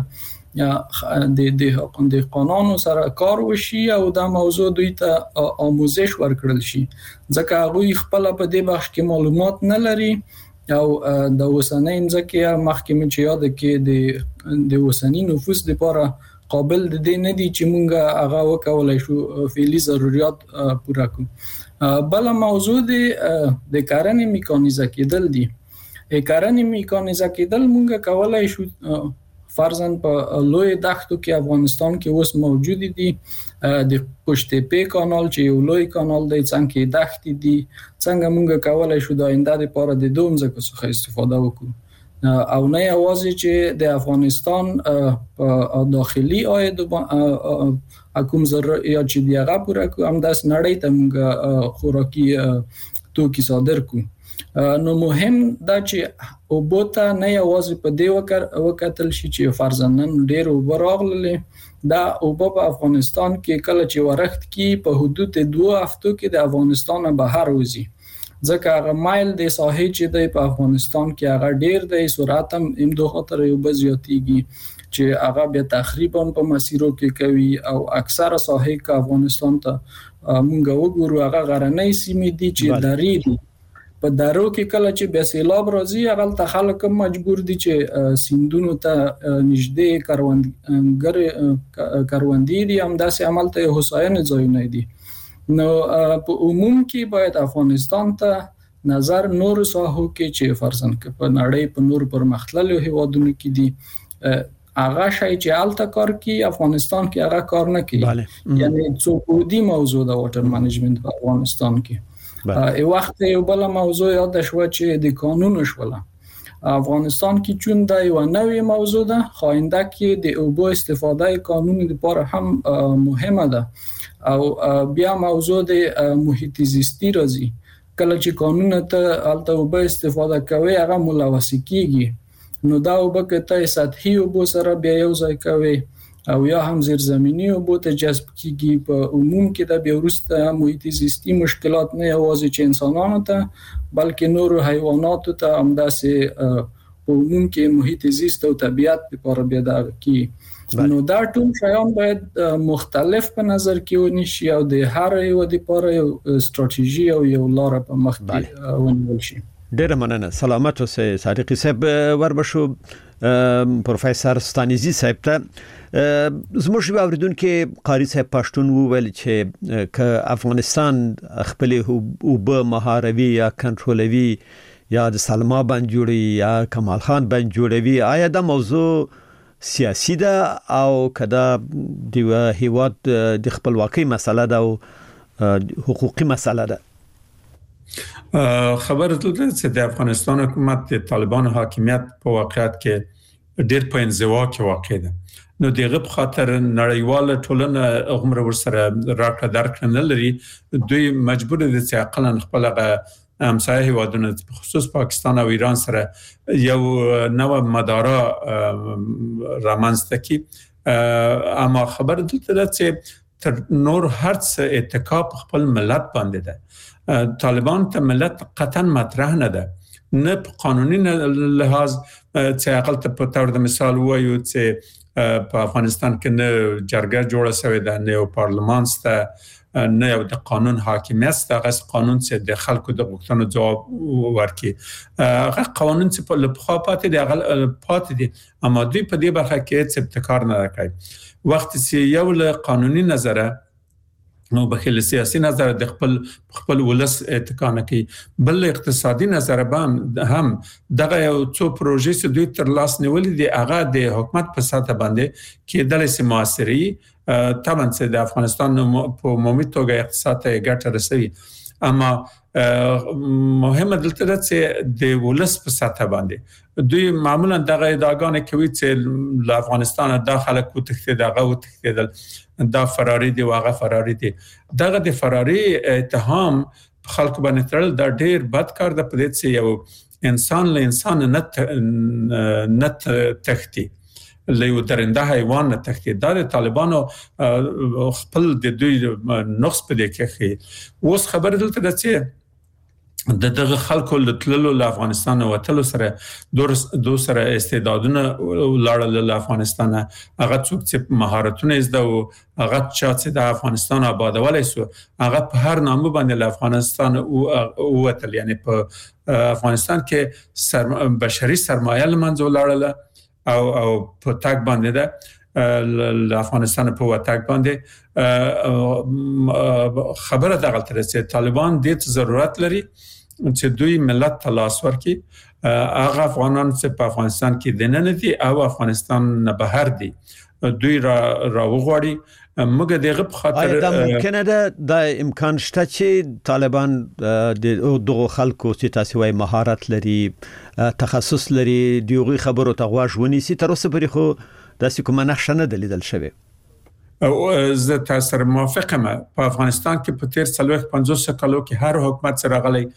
D: یا د قانون سره کار وشي او دا موضوع دوی ته آموزش ورکړل شي ځکه هغه خپل په دې بخش کې معلومات نه لري او د وسنۍ ځکه مخکې چې یاد کې د وسنۍ نفوس لپاره قابل د دې نه دي چې مونږه هغه وکولای شو فعلی ضرورت پوره کړو بل موضوع د کارنې میکانیزه کېدل دي کارنې میکانیزه کېدل مونږه کولای شو فرضاً په لوی دښتو کې افغانستان کې اوس موجود دي د پشتپې کانال چې یو لوی کانال دی څنګه دښتې دي څنګه مونږ کولای شو د آینده لپاره د دوم څخه استفاده وکړو او نه یوازې چې د افغانستان په داخلي عاید کوم ضرورت چې دی هغه پوره کوو هم داس نړۍ ته مونږ خوراکي توکي صادر کوو نو مهم دا چې اوبوته نه یوازې په دې وکړل شي چې فرضاً نن ډېر اوبه راغلي دا اوبه په افغانستان کې کله چې ورښت کې په حدود 2 هفتو کې د افغانستان بهر وځي ځکه هغه مایل د ساحې چې د په افغانستان کې هغه ډیر د سرعت هم دوه خطر یو بزیاتیږي چې هغه بیا تقریبا په مسیرو کې کوي او اکثره ساحې کې افغانستان ته مونږ وګورو هغه غرنۍ سیمې دي چې درې دي په دارو کې کله چې بیا سیلاب راځي هغه ته خلک مجبور دي چې سیندونو ته نږدې کروندې دي هم داسې عمل ته هوساینه ځایونه دي نو په عموم کې باید افغانستان ته نظر نور ساحو کې چې فرضاً په نړۍ په نور پرمختللو هیوادونو کې دي هغه شای چې الته کار کوي افغانستان کې هغه کار نه کوي یعنی څوکودي موضوع د واټر منیجمنت په افغانستان کې یو وخت یو بل موضوع یاد شو چې د قانون شوله افغانستان کې چون دا یو نوې موضوع ده خوانده کې د اوبو استفاده قانون لپاره هم مهمه ده او بیا موضوع د محیط زیستی راځي کله چې قانون ته الته اوبو استفاده کوي هغه ملوث کیږي نو دا اوبه کته سطحي اوبو سره بیا یو ځای کوي او یا هم زیرزمینی اوبو ته جذب کیږي په عموم کې دا بیا وروسته محیط زیستی مشکلات نه یوازې چې انسانانو ته بلکې نور حیواناتو ته هم داسې په عموم کې محیط زیست او طبیعت لپاره بیا دا کی نو دا ټول شیان باید مختلف په نظر کې ونیسي او د هر یو لپاره یو ستراتیژي او یو لار په مخ کې ونیول شي
B: ډیر مننه سلامت اوسه صادقی صاحب وربشو پروفیسور ستانیزی صاحب ته زموږ اوریدونکو قاری صاحب پښتون وویل چې ک افغانستان خپل اوبه مهاروي یا کنټرولوي یا د سلما باندې جوړي یا کمال خان باندې جوړوي آیا دا موضوع سیاسي ده او کدا د هیواد د خپلواکۍ مسله ده او حقوقي مسله ده
C: خبر دلته چې د افغانستان حکومت د طالبانو حاکمیت په واقعیت کې ډېر په انزوا کې واقع ده نو دغه په خاطر نړیواله ټولنه عمر ورسره راکړه درکړه نه لري دوی مجبور دي چې عقلاً خپل همسایه هیوادونه خصوص پاکستان او ایران سره یو نوع مدارا رامنځته کی اما خبر دلته چې تر نور هرڅ اتکا خپل ملت باندې ده طالبان ته ملت قطعا مطرح نه ده نه په قانوني لحاظ چې عقل ته په تور د مثال وایو چې په افغانستان کې نه جرګه جوړه شوې ده نه یو پارلمان سته نه یو د قانون حاکمیت دغه قانون چې د خلکو د غوښتنو جواب ورکړي هغه قانون چې په لپاره پاتې دي اما دوی په دې برخه کې څه ابتکار نه کوي وخت چې یو له قانوني نظره نو بخیل سیاسي نظر د خپل ولس اتکا نه کوي بل اقتصادي نظر هم دغه یو څو پروژې چې دوی تر لاس نیولې دي هغه د حکومت په ساته باندې کې د لسې معاصري طبعا چې د افغانستان په عمومي توګه اقتصاد ته ګټه رسوي اما مهمه دلته ده چې د ولس په ساته باندې دوی معمولا دغه ادعاګانې کوي چې له افغانستان داخله کوتښتې دغه وتښتېدل دا فراری دی واغه فراری دی دغه د فراری اتهام خلکو باندې تړل دا ډیر بد کار ده په دې چې یو انسان له انسان نه تختی له یو درنده حیوان نه تختی دا د طالبانو خپل د دوی نقص په دې کې اوس خبر دلته ده چې دغه خلکو لټلو له افغانستان او تل سره دو سره استعدادونه لاړل له افغانستان هغه څوک چې مهارتونه زده او هغه چې د افغانستان آبادولای سو هغه په هر نامه باندې له افغانستان او وتل یعنی په افغانستان کې بشري سرمایه لمنځه لاړل او په تاک باندې ده له افغانستان په وتاک باندې خبره دغه تر چې طالبان د ضرورت لري چې دوی ملت تلاش ورکړي هغه افغانان چې په افغانستان کې دننه دي او افغانستان نه بهر دي دوی را وغواړي موږ دغه په خاطر
B: دا ممکنه ده د امکان شته چې طالبان دغه خلکو چې تاسو وايي مهارت لري تخصص لري دیوغي خبرو ته غواړي ونیسي تر اوسه پرې خو داسې کومه نقشه نه دلیدل شوی
C: او زه تاسو موافقم په افغانستان کې په تیر 50 کالو کې هر حکومت سره غلي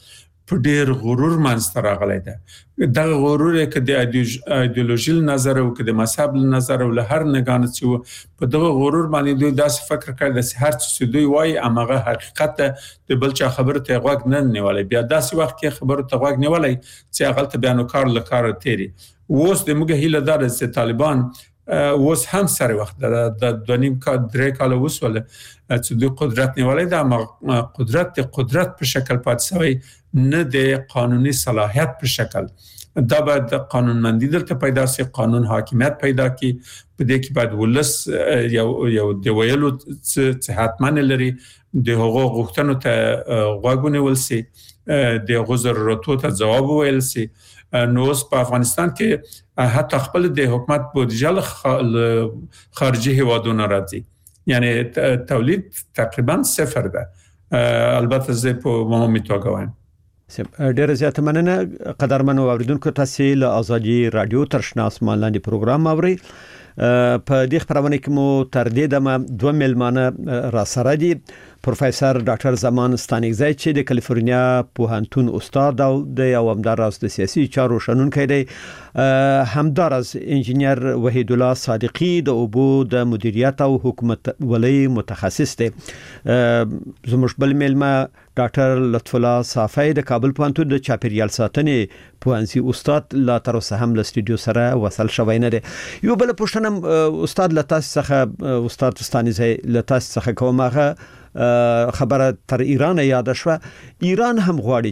C: په ډیر غرور منځته راغلی ده دا غرور کې د ایدئولوژي نظر او کې د مذهب نظر او له هر نگاه چې په دغه غرور باندې دوی داسې فکر کوي چې هر څه دوی وایي هغه حقیقت د بل چا خبره ته غوږ نه نیولای بیا داسې وخت کې خبره ته غوږ نیولای چې هغه ته بیان کار لکار تیری اوس د موږ هیله دار چې طالبان اوس هم سره وخت د 2.5 کال وسول چې د قدرت نیولای د قدرت په شکل پات شوی نه د قانوني صلاحیت په شکل دا باید قانونمندی دلته پیدا سي قانون حاکمیت پیدا کی په دې کې باید ولس یو د ویلو چې حتما لري د حقوق غوښتنو ته غوږونه ولسي د غوښتنو ضرورتو ته جواب ویل سي نو اوس په افغانستان کې حتی خپل د حکومت بودجه خارجي هیوادونو راځي یعنی تولید تقریبا صفر ده البته زه په عمومي توګه وایم
B: ډېر زیات مننه قدرمنو اوریدونکو تاسو له ازادي رادیو ترشنا اسمان لاندې پروګرام اوري په دې خبرونه کې مو تر دې دمه دوه ملمانه را سره دي پروفیسور ډاکټر زمان ستانګزی چې د کالیفورنیا پوهنتون استاد او د همداراز د سیاسي چارو شنونکی دی همداراز انجینیر وحید الله صادقی د اوبو د مدیریت او حکومت ولې متخصص دی زموږ بل ملما ډاکټر لطف الله صافی د کابل پوهنتون د چاپیریال ساتنې پوهنځي استاد لا تر اوسه هم له سټوډیو سره وصل شوی نه دی یو بل پوښتنه استاد لتاس څخه استاد ستانګزی لتاس څخه کومه خبره تر ایران یاد شوه ایران هم غواړي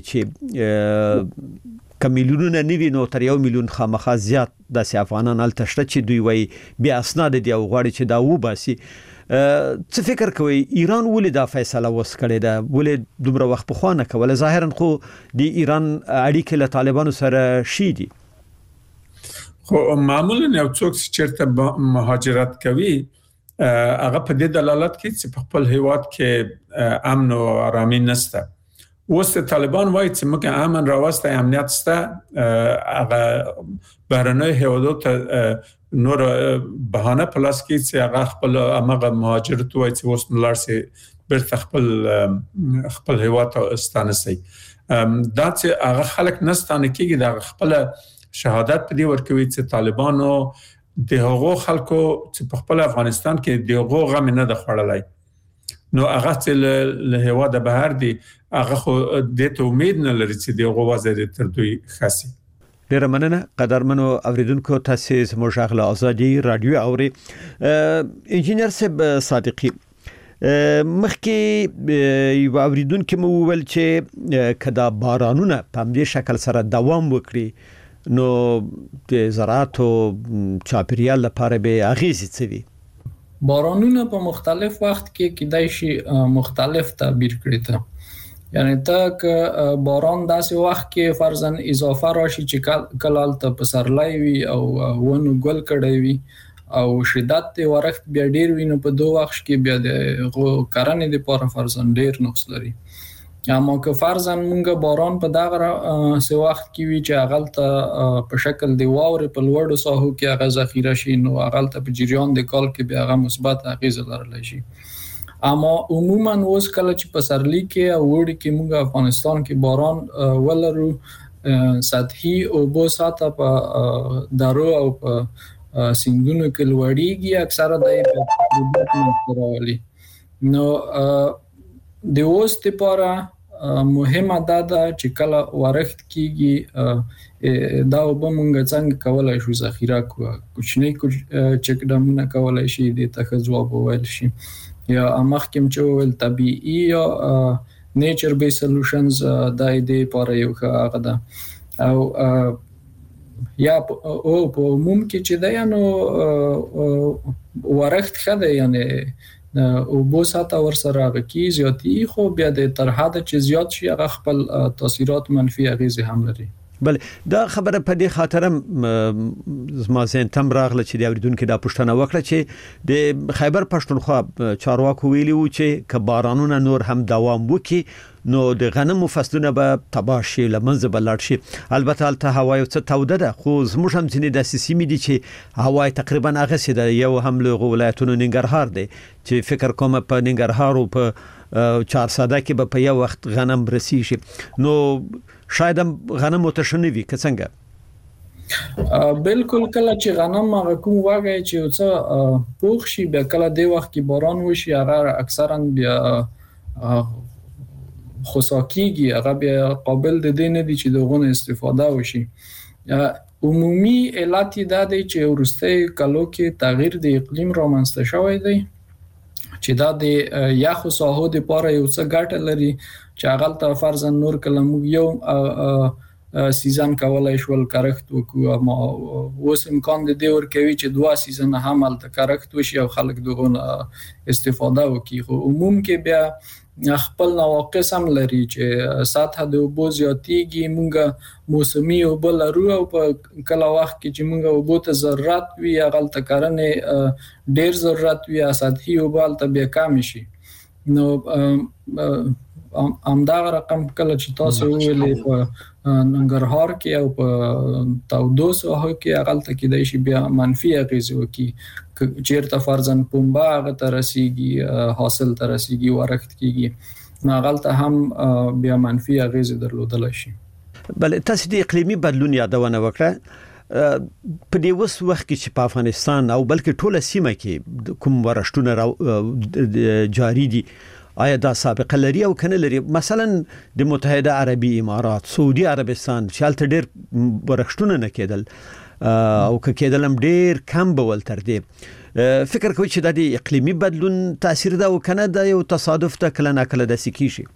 B: چې کمیلیونونه نیوی نو تر 1 میلیون خامخا زیات د افغانان ال تشته چې دوی وای بیا اسناد دی او غواړي چې دا و باسي څه فکر کوي ایران ولې دا فیصله وسکړه ده ولې دومره وخت په خوانه کوله ظاهرا خو د ایران اړیکې له طالبانو سره شي دي
C: خو معمولا یو څوک چې چیرته مهاجرت کوي هغه په دې دلالت کوي چې په خپل هیواد کې امن او آرامي نشته اوس طالبان وایي چې موږ امن راوسته امنیت سته هغه بهرنۍ هیوادو ته نور بهانه پلاس کې چې هغه خپل امغه مهاجرت وایي چې اوس نلارسي برته خپل هیواد ته ستانسي دا چې هغه خلک نستانه کېږي د خپل شهادت په دې ورکوي چې طالبانو د هغو خلکو چې په خپل افغانستان کې د هغو غم نه د خړلای نو هغه چې له هیواد بهر دي هغه خو د ته امید نه لري چې د هغو وضع تر دوی خاصي
B: ډیر مننه قدرمنو اوریدونکو تاسو زموږ غږ ازادي رادیو اوري انجینر صاحب صادقی مخکې یو اوریدونکو مو ویل چې کدا بارانونه په دې شکل سره دوام وکړي نو د زراعت او چاپیریال لپاره به اغیزې څه وي
D: بارانونه په مختلف وخت کې کېدای شي مختلف تعبیر کړي ته یعنی تا باران داسې وخت کې فرضاً اضافه راشي چې کلال ته پسرلای وي او ونو ګل کړي وي او شدت د ورښت بیا ډیر وي نو په دوه وخت کې بیا د کرنې لپاره فرضاً ډیر نقص لري اما که فرضاً مونږ باران په دغه سه وخت کې وی چې اغلته په شکل دی واورې په لوړو ساحو کې هغه ذخیره شي نو اغلته په جریان د کال کې بیا هغه مثبت اغیزه لرلی شي اما عموما اوس کله چې په سرلی کې او وړي کې مونږ افغانستان کې باران ولرو سطحي او بو ساته په درو او په سیندونو کې لوړیږي اکثره د راولي نو د اوس لپاره مهمه ده چې کله ورښت کیږي دا به مونږ څنګه کولای شو ذخیره کوچنی چک ډمونه کولای شي د ته جواب وویل شي یا مخکم چې ول طبيعي یا نیچر بیس سولوشنز د دې لپاره یو هغه ده او یا او په عموم کې چې دا نو ورښت خده یعنی او بو ساته ور سره غکی زیاتی خو بیا د تر حد چې زیات شي هغه خپل تاثیرات منفي اغیزه هم لري
B: بل دا خبره په دې خاطر زما زین تم راغله چې د اوریدونکو د پښتنه وکړه چې د خیبر پښتونخوا چارواکو ویلي و چې ک بارانونه نور هم دوام وکړي نو د غنمو فصلونه به تباه شي لمنځه بلړ شي البته الته هوا یو څه توده ده خو زموږ هم ځینې د سیمې دي چې هوا تقریبا هغه سي ده یو هم له ولایتونو ننګرهار دی چې فکر کوم په ننګرهار او په 400 کې به په یو وخت غنم رسی شي نو شاید غنم متشنوي که څنګه
D: بالکل کله چې غنم هغه کوم واغی چې څه پوخ شي بیا کله د وخت کې باران وشي هغه اکثرا بیا خصاکیږي هغه بیا قابل د دې نه دي چې دغه استفاده وشي عمومي علت دا دی چې ورسته کلو کې تغییر د اقلیم رامنځته شوی دی چې دا د یخو ساحو د پاره یو څه ګټه لري چې هغه ته فرضاً نور کله موږ یو سیزن کولای شول کارخت وکړو اما اوس امکان د دې ورکوي چې 2 سیزن هم الته کارخت وشي او خلک دغه استفاده وکړي خو عموم کې بیا خپل نواقص هم لري چې سطح د اوبو زیاتېږي موږ موسمي اوبه لرو او په کله وخت کې چې موږ اوبو ته ضرورت وي هغه ته کارنه ډیر ضرورت وي سطحي اوبه ته بیا کم شي نو همدا رقم کله چې تاسو ویلې په ننګرهار کې او په تاودو ساحو کې هغه ته کې د شي بیا منفي اغیز وکي چیرته فرضاً پنبه هغه ته رسیږي حاصل ته رسیږي ورخت کیږي نو هغه ته هم بیا منفي اغیز درلودل شي
B: بل تاسو د اقلیمي بدلون یادونه وکړه په دې وس وخت کې چې په افغانستان او بلکې ټوله سیمه کې کوم ورشتونه جاری دي آیا دا سابقه لري او کنه لري مثلا د متحده عربي امارات سعودي عربستان شالته ډیر ورښتونه نه کېدل او کېدل هم ډیر کم بول تر دې فکر کوي چې د اقلیمي بدلون تاثیر دا او کنه د یو تصادف ته کله نه کله د سکی شي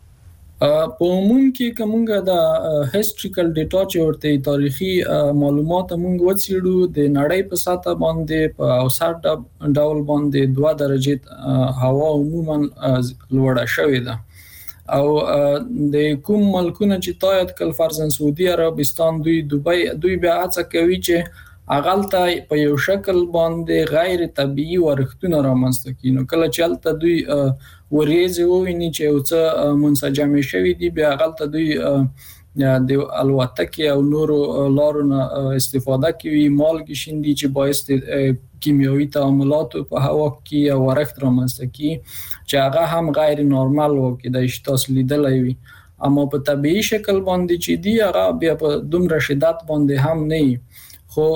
D: په عموم کې کومه د هیستوریکل ډیټا چې ورته تاریخي معلومات موږ وڅېړو د نړۍ په ساته باندې په اوسط ډول باندې 2 درجه هوا عموما لوړه شوې ده او د کوم ملکونه چې تایید کل فرضاً سعودي عربستان دوی بیا هڅه کوي چې اغلطه په یو شکل باندې غیر طبيعي ورښتونه رامنځته کړي نو کله چې الته دوی وریځ وویني چې او څه منسجم شوی دي بیا اغلطه دوی د الوتکې او نورو لارو استفاده کوي مالګې شیندي چې باعث کیمیاوي تعاملات په هوا کې او ورښت رامنځته کړي چې هغه هم غیر نورمال وو کې د اشتاس لیدلای وي اما په طبيعي شکل باندې چې دی هغه بیا په دومره شدت باندې هم نه خو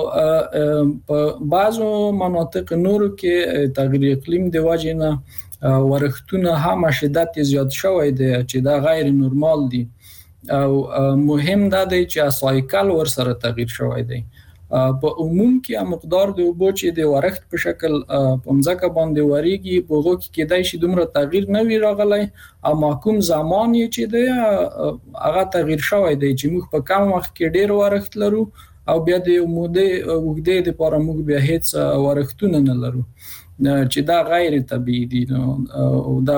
D: په بعضو مناطق نورو کې تغییر اقلیم د وجې نه ورښتونه هم شدت زیات شوی دی چې دا غیر نورمال دي او مهم دا دی چې سایکل ورسره تغییر شوی دی په عموم کې مقدار د اوبو چې د ورښت په شکل په ځمکه باندې وریږي په هغه کې کېدای شي دومره تغییر نه وي راغلی اما کوم زمان چې دی هغه تغییر شوی دی چې موږ په کم وخت کې ډیر ورښت لرو او بیا د موده وګړي د لپاره موږ بیا هیڅ ورښتونه نه لرو چې دا غیر طبيعي دي او دا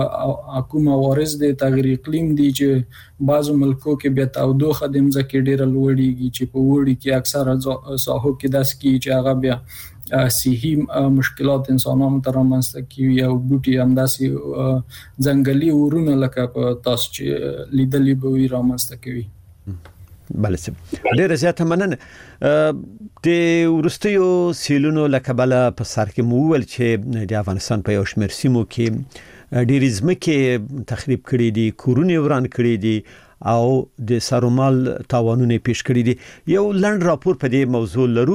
D: کوم عوارض د تغییر اقلیم دي چې بعضو ملکو کې بیا تودوخه د ځمکې ډیره لوړیږي چې په وړي کې اکثره ساحو کې داس کی چې هغه بیا صحي مشکلات انسانانو ته رامنځته کوي او بوټي همداسې ځنګلي ورونه لکه په تاسو چې لیدلې به وي رامنځته کوي
B: بله ډېر زیاته مننه د ورستیو سیلونو لکبله په سر کې مو ول چې د افغانستان په یو شمېر سیمو کې ډېر ځمکې تخریب کړي دي کورونه وران کړي دي او د سرومال تاوانونه پیښ کړي دي یو لنډ راپور په دې موضوع لرو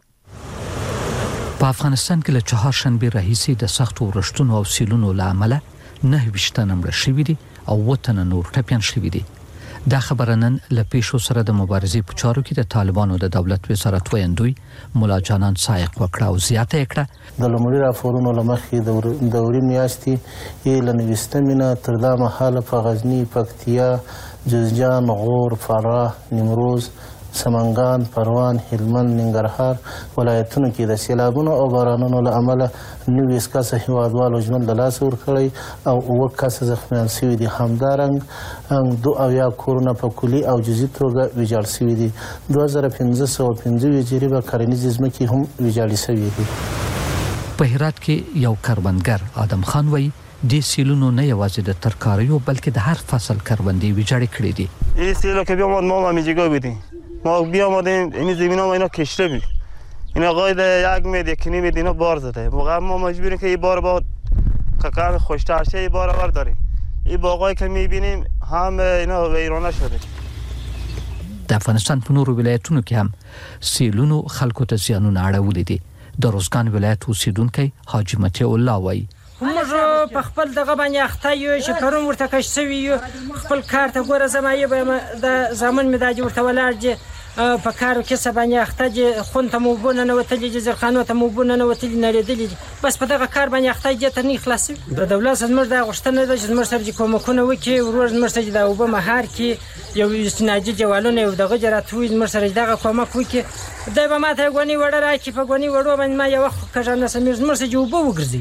H: په افغانستان کې له چهارشنبه راهیسې د سختو ورښتونو او سیلونو له امله 9 تنه مړه شوي دي او 7 تنه نور ټپیان شوي دي دا خبره نن له پیښو سره د مبارزې په چارو کې د طالبانو د دولت وزارت ویاندوی مولا جانان سائق وکړه او زیاته کړه
I: د لومړي راپورونو لمخې د دوري میاشتې له 19 تر دا مهاله په غزنی پکتیا جوزجان غور فراه نیمروز سمنګان پروان هلمند ننګرهار ولایتونو کې د سیلابونو او بارانونو له امله 90 کسه هیوادوالو ژوند له لاسه ورکړی او 9 کسه زخمیان شوي دي همدارنګه 2 کورونه په کلي او جزئي توګه ویجاړ شوي دي 2515 جریبه کرنیزې ځمکې هم ویجاړې شوي دي
H: په هرات کې یو کروندګر آدم خان وایي د سیلونو نه یوازې د ترکاریو بلکې د هر فصل کروندې ویجاړې کړې دي
J: این سیلو که بیامد ما میجگا بودیم ما بیامدیم این زمین ها اینا کشته بود اینا قاید 1 متر 1.5 متر اینا بار زده موقع ما مجبوریم که این بار با کار خوشترشه بارآور داریم. این باغایی که میبینیم هم اینا ویرانه شده.
H: د افغانستان په نورو ولایتونو کې هم سیلونو خلکو ته زیانونه اړولې دي. د روزګان ولایت اوسیدونکی حاجی متي الله وایي
K: موږ په خپل دغه باندې اخته یو چې پرون ورته کش سوي یو خپل کار ته ګوره زمایي به د زمون مداجي ورته ولاړ په کارو کې سبانه اخته دي خون ته مو بونه نو تللی جزر خانو ته مو بونه نو تللی نړیدلی بس په دغه کار باندې اخته دي ته نه خلاص د دولت زموږ د غشتنه د زموږ سره کومکونه وکي ورور زموږ سره د وبه مهار کې یو استناجي جوالونه یو دغه جراتوي زموږ سره دغه کومک وکي دای به ماته غونی وړه راکې په غونی وړو باندې ما یو وخت کژانه سمیر زموږ سره جوبه وګرځي.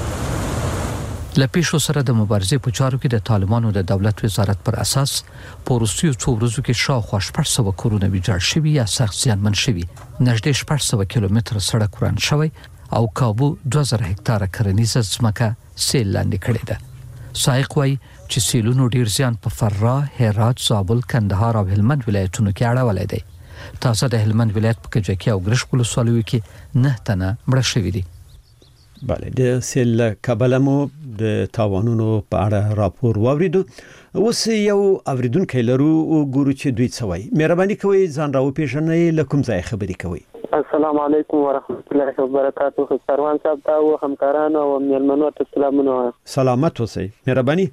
H: لپیشو سره د مبارزې په چارو کې د طالبانو د دولت وزارت پر اساس په وروستیو څو ورځو کې شاوخوا 800 کورونه ویجاړ شوي یا سخت زیانمن شوي. نږدې 800 کیلومتره سړک وران شوی او کابو 2000 هکتاره کرنیزه ځمکه سیل لاندې کړې ده. سایق وایي چې سیلونو ډیر زیان په فراه، هرات، زابل، کندهار او هلمند ولایتونو کې اړولی دی. تاسو د هلمند ولایت په کجکي او ګرشک ولسوالیو کې 9 تنه مړه شوي دي.
B: بله د سیل کابلمو د تاوانونو په اړه راپور واوریدو. اوس یو اوریدونکو لرو ګورو چې دوی څه وایي. مهرباني کوئ ځان راو پیژنئ له کوم ځای خبرې کوئ.
L: السلام علیکم ورحمت الله وبرکاته. سروان صاحب ته او همکارانو او مېلمنو ته سلامونه. سلامت
B: اوسئ. مهرباني.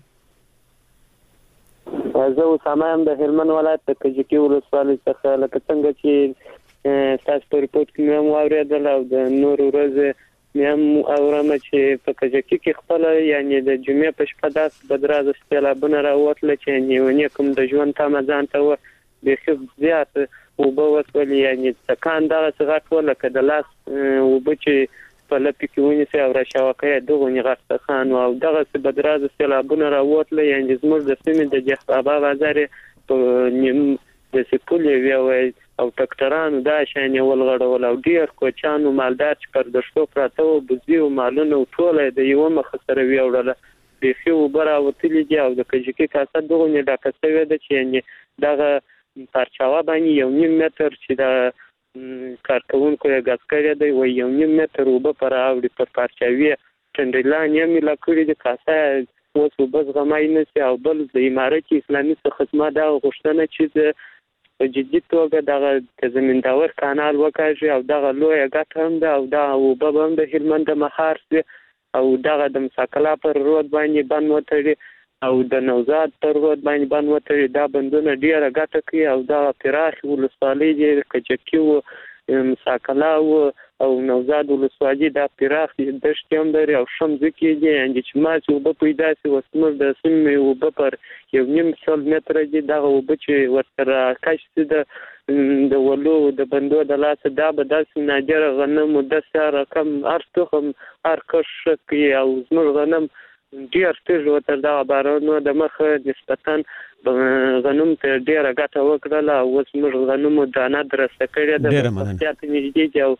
L: زه اسامه یم د هلمند ولایت د کجکي ولسوالۍ څخه. لکه څنګه چې تاسو په ریپورت کې مې واوریدل او د نور ورځ مې اورم چې په کجکي کې خپل یعنی د جمعې په شپه داس بدراز سیلابونه راوتل چې نیونه کوم د ژوند تمه ځان ته و به زیات او به وسول یعنی څکان دغه څنګه ټول کده لاس او به چې په لپی کې ونی سي او را شواکه دغه نغښت خان او دغه بدراز سیلابونه راوتل یعنی زموږ د سیمې د جهبابا بازار په نیم د سپولې وی او ټکټرانو دا شان ولغړول او ډیر کوچانو مالدار چې پر دشتو پراته او بزي او مالونه ټول د یو مخ سره ویوړل به خو برا وتلې دی او د کجکي کاسه دغه نه ډاکه سوي د چې دغه پرچاوا باندې 1.5 متر چې د کارکونکو یې غاز کړی دی و 1.5 متر وب پر اوړي پر پرچاوي چندلان یې ملا کړی د کاسه اوس وبز غمای نه او بل د امارت اسلامي خدمت دا غوښتنه چې په جدي توګه دغه زمینداور کانال وکړي او دغه لوی غټ هم ده او دا وب هم د هلمند مهار او دغه د مساکلا پر رود باندې بند وتړي او د نوزاد پر رود باندې بند وتړي. دا بندونه ډیره غټه کوي او دا پراخ ولسوالۍ دی کجکي او مساکلا او نوزاد ولسوالۍ دا پراخ دشت هم لري او شمزه کې دي یعنی چې ما چې وب پیدا سي وسمر د سیمې وب پر 1.5 متر دي دا وب چې ورسره کاشت د ولو د بندو د لاس دا به د نادر غنم د سره کم ارتخم ارکش کې او زمر غنم ډیر تیز وتر دا بارونو د مخ نسبتاً غنم ته ډیره ګټه وکړه او اوس موږ غنمو دانه درسته کړې ده په سیاست نږدې دی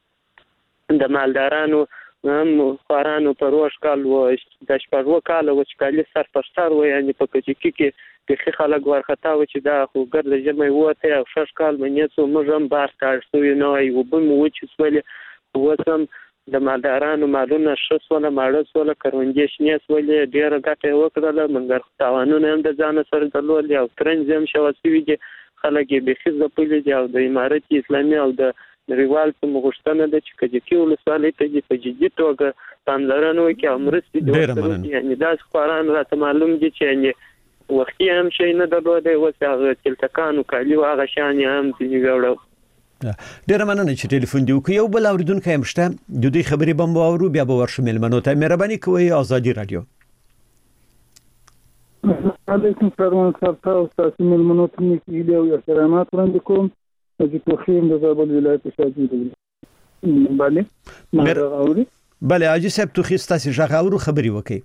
L: او د مالدارانو هم خورانو په روش کال و د شپږو کال و چې کالي سر پر سر و یعنی په کجکي کې د خلک ورختا و چې دا خو ګرد جمع وته او شش کال باندې څو موږ هم بار تاسو نو یو بل مو چې سولې وسم د مالدارانو مالونه شسوله ماړه سوله کروندې شنې سولې ډیره ګټه وکړه منګر تاوانونه هم د ځان سره درلود او ترنځ هم شواسوي دي خلک به خزه پېل دي او د امارت اسلامي او د ریوال په مغشتنه د چې کجکي ولسوالۍ ته په جدي توګه پاملرنه وکړي او مرستې دوی یعنی دا خبران راته معلوم دي چې یعنی وختي هم شي نه درلود او هغه تلتکانو کالي او هغه شان هم دي وړو.
B: ډیره مننه چې ټلیفون دی وکړ. یو بل اوریدونکو هم شته د دې خبرې بم واورو بیا به ورشو ملمنو ته. مهرباني کوئ ازادي رادیو.
M: علیکم سلام تاسو تاسو ملمنو ته نیکی او احترامات وړاندې کوم چې په خیم د زابل ولایت شاجي دی.
B: بله اجي صاحب تو خسته سي ژغ اورو خبري وکي.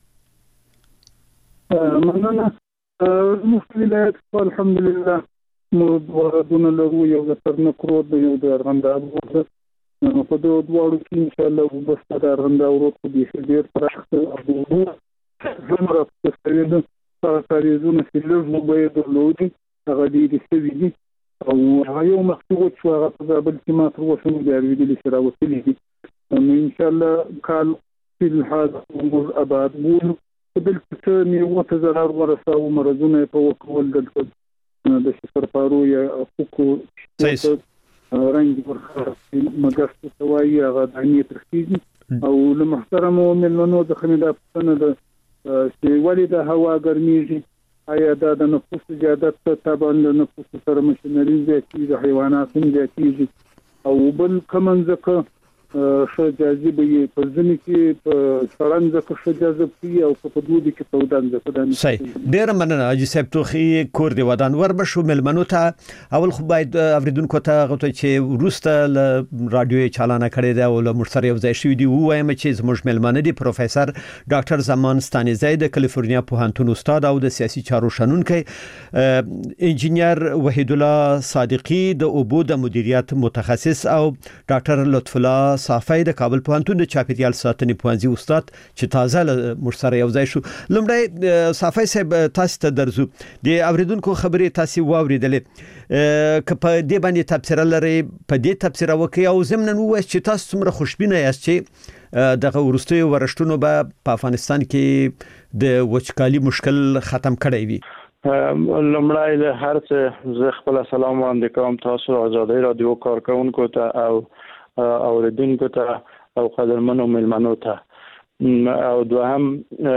M: مننه مفتي ولایت الحمدلله مردونه لرو یو د ترنکرو د یو د ارغنداب په دوه ډول کې ان شاء الله وبس د ارغنداب ورو په ډیر پراخ او زمره په ستوي د تاریخونو چې له وبې د لودي هغه دي سوي او یو مخصوص شو هغه په بل کې ما تر اوسه نه دی ویلي چې راوستلې دي ان شاء الله کال في الحال امور ابعد مو دلته نیو ضرر ورساو مرزونه په وکول دلته د سرپارو یا حقوق رنګ ورخه مګر سوای غدانی ترخیږي او لمحترم ملمنو د خندا پنه د چې ولید هوا ګرميږي آیا د نفوس زیادت طبعا د نفوس سره مشنري زیاتې حیوانات هم زیاتېږي او بل کمن ځکه ش جاذبه یې په ځنې کې په سړند ځکه ش جاذب کی او په دودي کې سودان ځکه
B: صحیح ډیر مننه اجي صاحب توخي کور دی ودان ور بشو ملمنو ته اول خو باید اوریدونکو ته غوته چې ورسته ل رادیو چالانه کړی دی او له مرسره یو ځای شوی دی وایم چې زموږ ملمنه دی پروفیسور ډاکټر زمان ستانیزی د کالیفورنیا پوهنتون استاد او د سیاسي چارو شنونکي انجینیر وحید الله صادقی د اوبو د مدیریت متخصص او ډاکټر لطف الله صافی د کابل پوهنتون د چاپیریال ساتنې پوهنځي استاد چې تازه مرسره یو ځای شو لمړی صافی صاحب تاسو ته درځو د اوریدونکو خبرې تاسو واوریدلې که په دې باندې تفسیر لري په دې تفسیر وکي او زمنن وایي چې تاسو څومره خوشبینه یاست چې دغه ورستي ورشتونو په افغانستان کې د وچکالي مشکل ختم کړی وي
N: لمړی له هر څه زه خپل سلام وړاندې کوم تاسو آزادۍ رادیو کارکونکو ته اوریدونکو ته او قدرمنو ملمنو ته او دوهم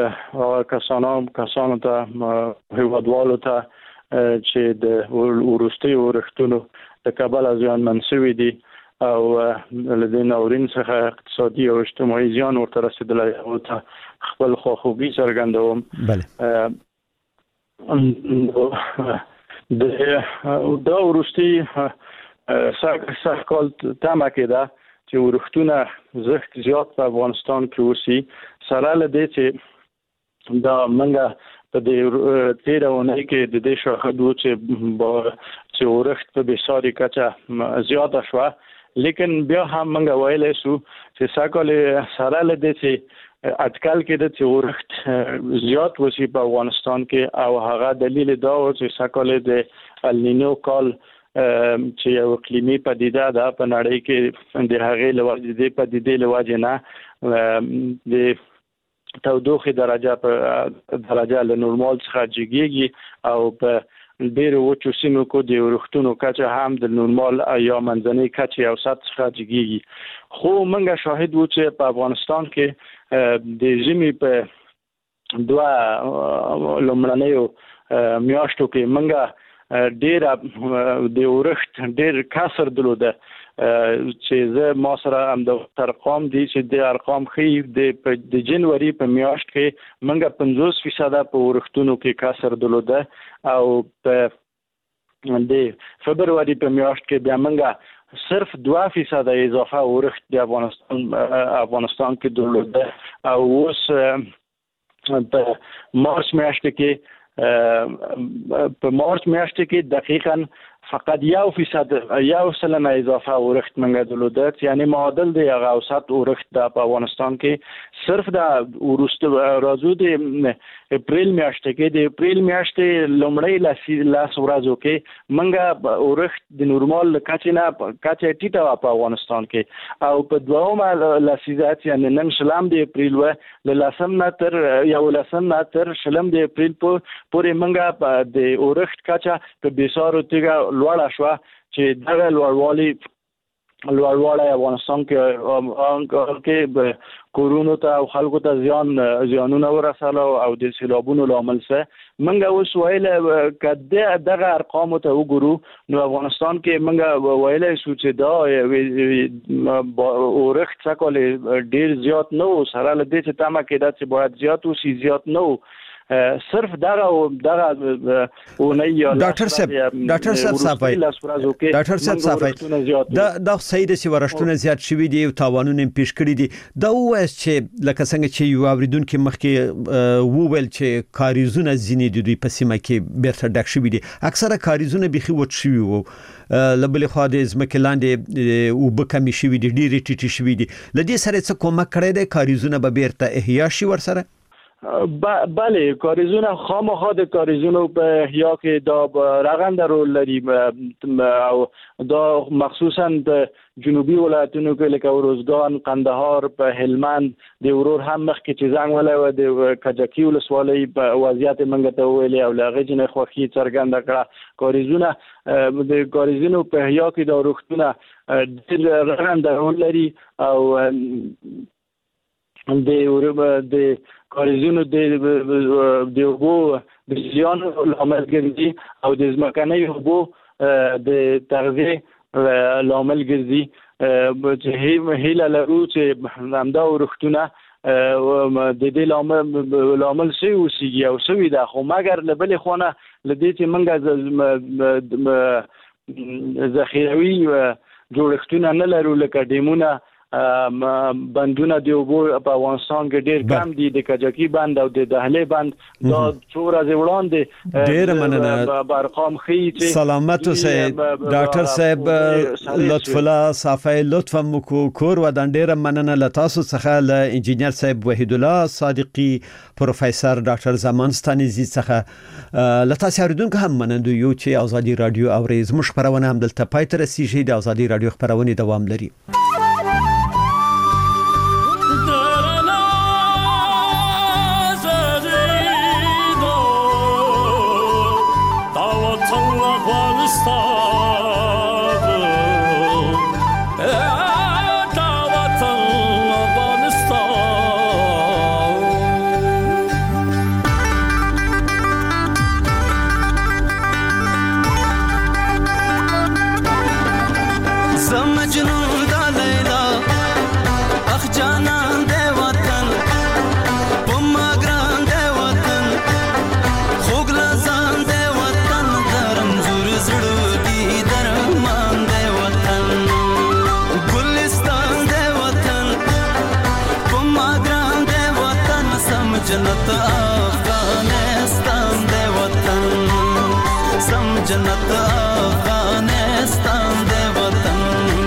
N: کسانو ته هیوادوالو ته چې د ورستي ورښتونو د کابل ازیان منسوي دي او لدین اورین څخه اقتصادي او اجتماعي زیان ورته رسیدلی او ته خپل خواخوږي څرګندوم د ورستي سرکال تمه کې ده چې ورښتونه زښت زیات په افغانستان کې وسی سره لدی چې دا منګه په دې تیرونه کې د دې شاهدو چې ورښت په بساري کچه زیاته شوه لیکن بیا هم منګه ویلې شو چې سرکال سره لدی چې اټکل کې د ورښت زیات وسی په افغانستان کې او هغه دلیل دا و چې سرکال د النینو کال چې یو اقلیمي پدیده ده په نړۍ کې د هغې لوجې د پدیدې لوجې نه د تودوخې درجه له نورمال څخه جګیږي او په ډېرو وچو سیمو کې د ورښتونو کچه هم د نورمال یا منځنۍ کچې او سطح څخه جګیږي خو موږ شاهد وو چې په افغانستان کې د ژمي په دوه لومړنیو میاشتو کې موږ ډیر د ورښت ډیر کسر درلوده چې زه ما سره هم د ارقام دي چې د ارقام خې د جنوري په میاشت کې منګه 50% په ورښتونو کې کسر درلوده او په د فبرवरी په میاشت کې بیا منګه صرف 2% اضافه ورښت د افغانستان کې درلوده او اوس په مارچ میاشت کې په مارچ میاشت کې دقیقاً فقط 1% اضافه ورښت منګه درلوده یعنی معادل دی هغه اوسط ورښت په افغانستان کې صرف د ورسته راځو د اپریل میاشت کې د اپریل میاشت لومړی لاس ورځو کې منګه ورښت د نورمال کچه ټیټه په افغانستان کې او په دوامه لاسیزات یعنی نن شلم د اپریل و لسم تر یو لسم تر شلم د اپریل پورې منګه د ورښت کچه په بیسارو تیګه لوړه شو چې دغه لوړوالی افغانستان کې کورونو ته او خلکو ته زیانونه ورساله او د سیلابونو لامل سه منګه اوس ویل کده دغه ارقام ته وګورو نو افغانستان کې منګه ویل شو چې دا ورښت څکول ډیر زیات نو سره لدې چې تمه کېده چې باید زیات وسی زیات نو صرف دغه اونۍ
B: ډاکټر صاحب صافی دا سید سی ورشتونه زیات شوی دی او تاوانونه پیش کړی دي دا وایي چې لکه څنګه چې یو اوریدونکو مخکې وویل چې کاریزونه ځینې د دوی په سیمه کې بیرته ډک شوی دي اکثره کاریزونه بيخي وټ شوی وو لبل خو د ځمکې لاندې او بکمی شوی دي ډېری ټیټی شوی دي لدې سره څه کومک کړی دی کاریزونه به بیرته احیا شي ورسره
N: بله کاریزونه خامخا د کاریزونو په احیا کې دا رغنده رول لري او دا مخصوصا د جنوبي ولایتونو کې لکه روزګان، قندهار، په هلمند د ورور هم مخکې چې زنګ ولا و د کجکی ولسوالۍ په وضعیت منګه ته ویلې او لغه جنې خوخي څرګنده کړه. کاریزونه د کاریزونو په احیا کې دا روختونه د رغنده رول لري او د کاریزونو د اوبو د زیان لامل ګرځي او د ځمکنۍ اوبو د تغذیه لامل ګرځي. چې هیله لرو چې همدا ورښتونه د دې لامل شي اوسېږي او شوي ده، خو مګر له بلې خوا نه له دې چې موږ ذخیروي جوړښتونه نه لرو لکه ډیمونه، بندونه د اوبو په افغانستان کې ډېر کم دي، د کجکی بند او د دهلې بند دا څو ورځې وړاندې
B: ډېر مننه
N: برقام خي چې
B: سلامت اوسئ ډاکټر صاحب لطف الله صافي لطف مکو کور ودان ډېر مننه له تاسو څخه له انجینر صاحب وحید الله صادقي پروفیسور ډاکټر زمان ستانیزي څخه له تاسو اوریدونکو هم مننه یو چې ازادي رادیو اوري زموږ خبرونه هم دلته پای ته رسیږي. د ازادي رادیو خبرونه دوام لري.
O: जन्नत अफगानिस्तान दे वतन, सम जन्नत अफगानिस्तान दे वतन.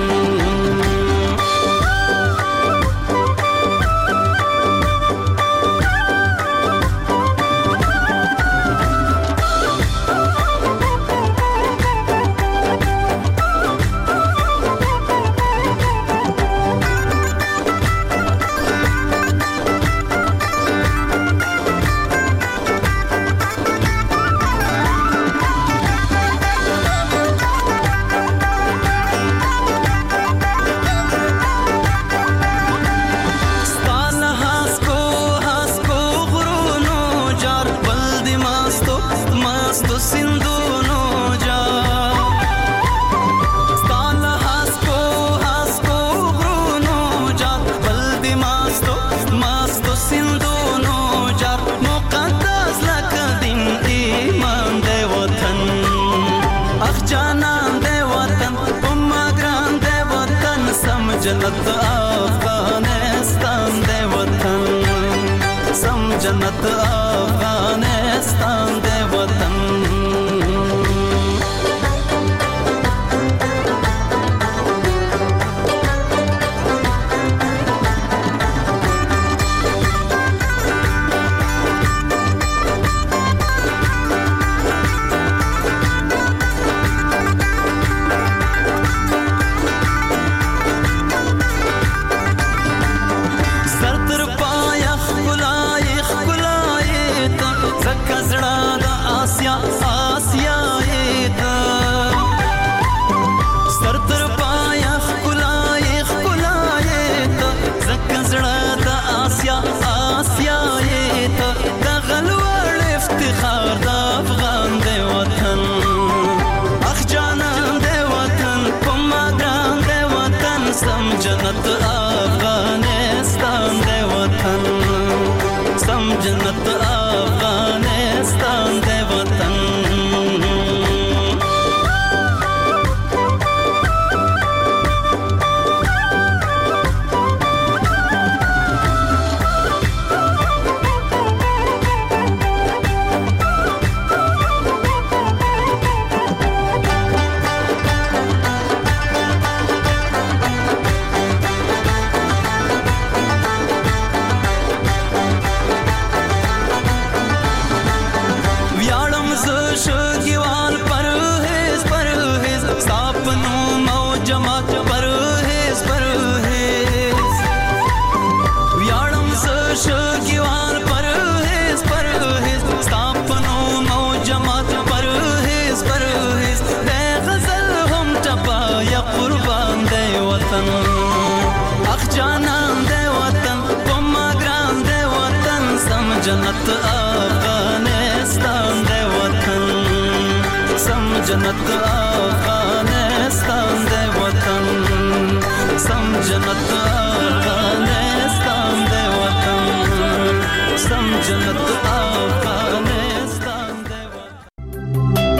O: जन्नत अफगानिस्तान दे वतन, सम जन्नत अफगानिस्तान दे वतन. जन्नत अफगानिस्तान दे वतन, सम जन्नत अफगानिस्तान दे वतन. جنت افغانستان دی وطن سم جنت افغانستان دی وطن سم جنت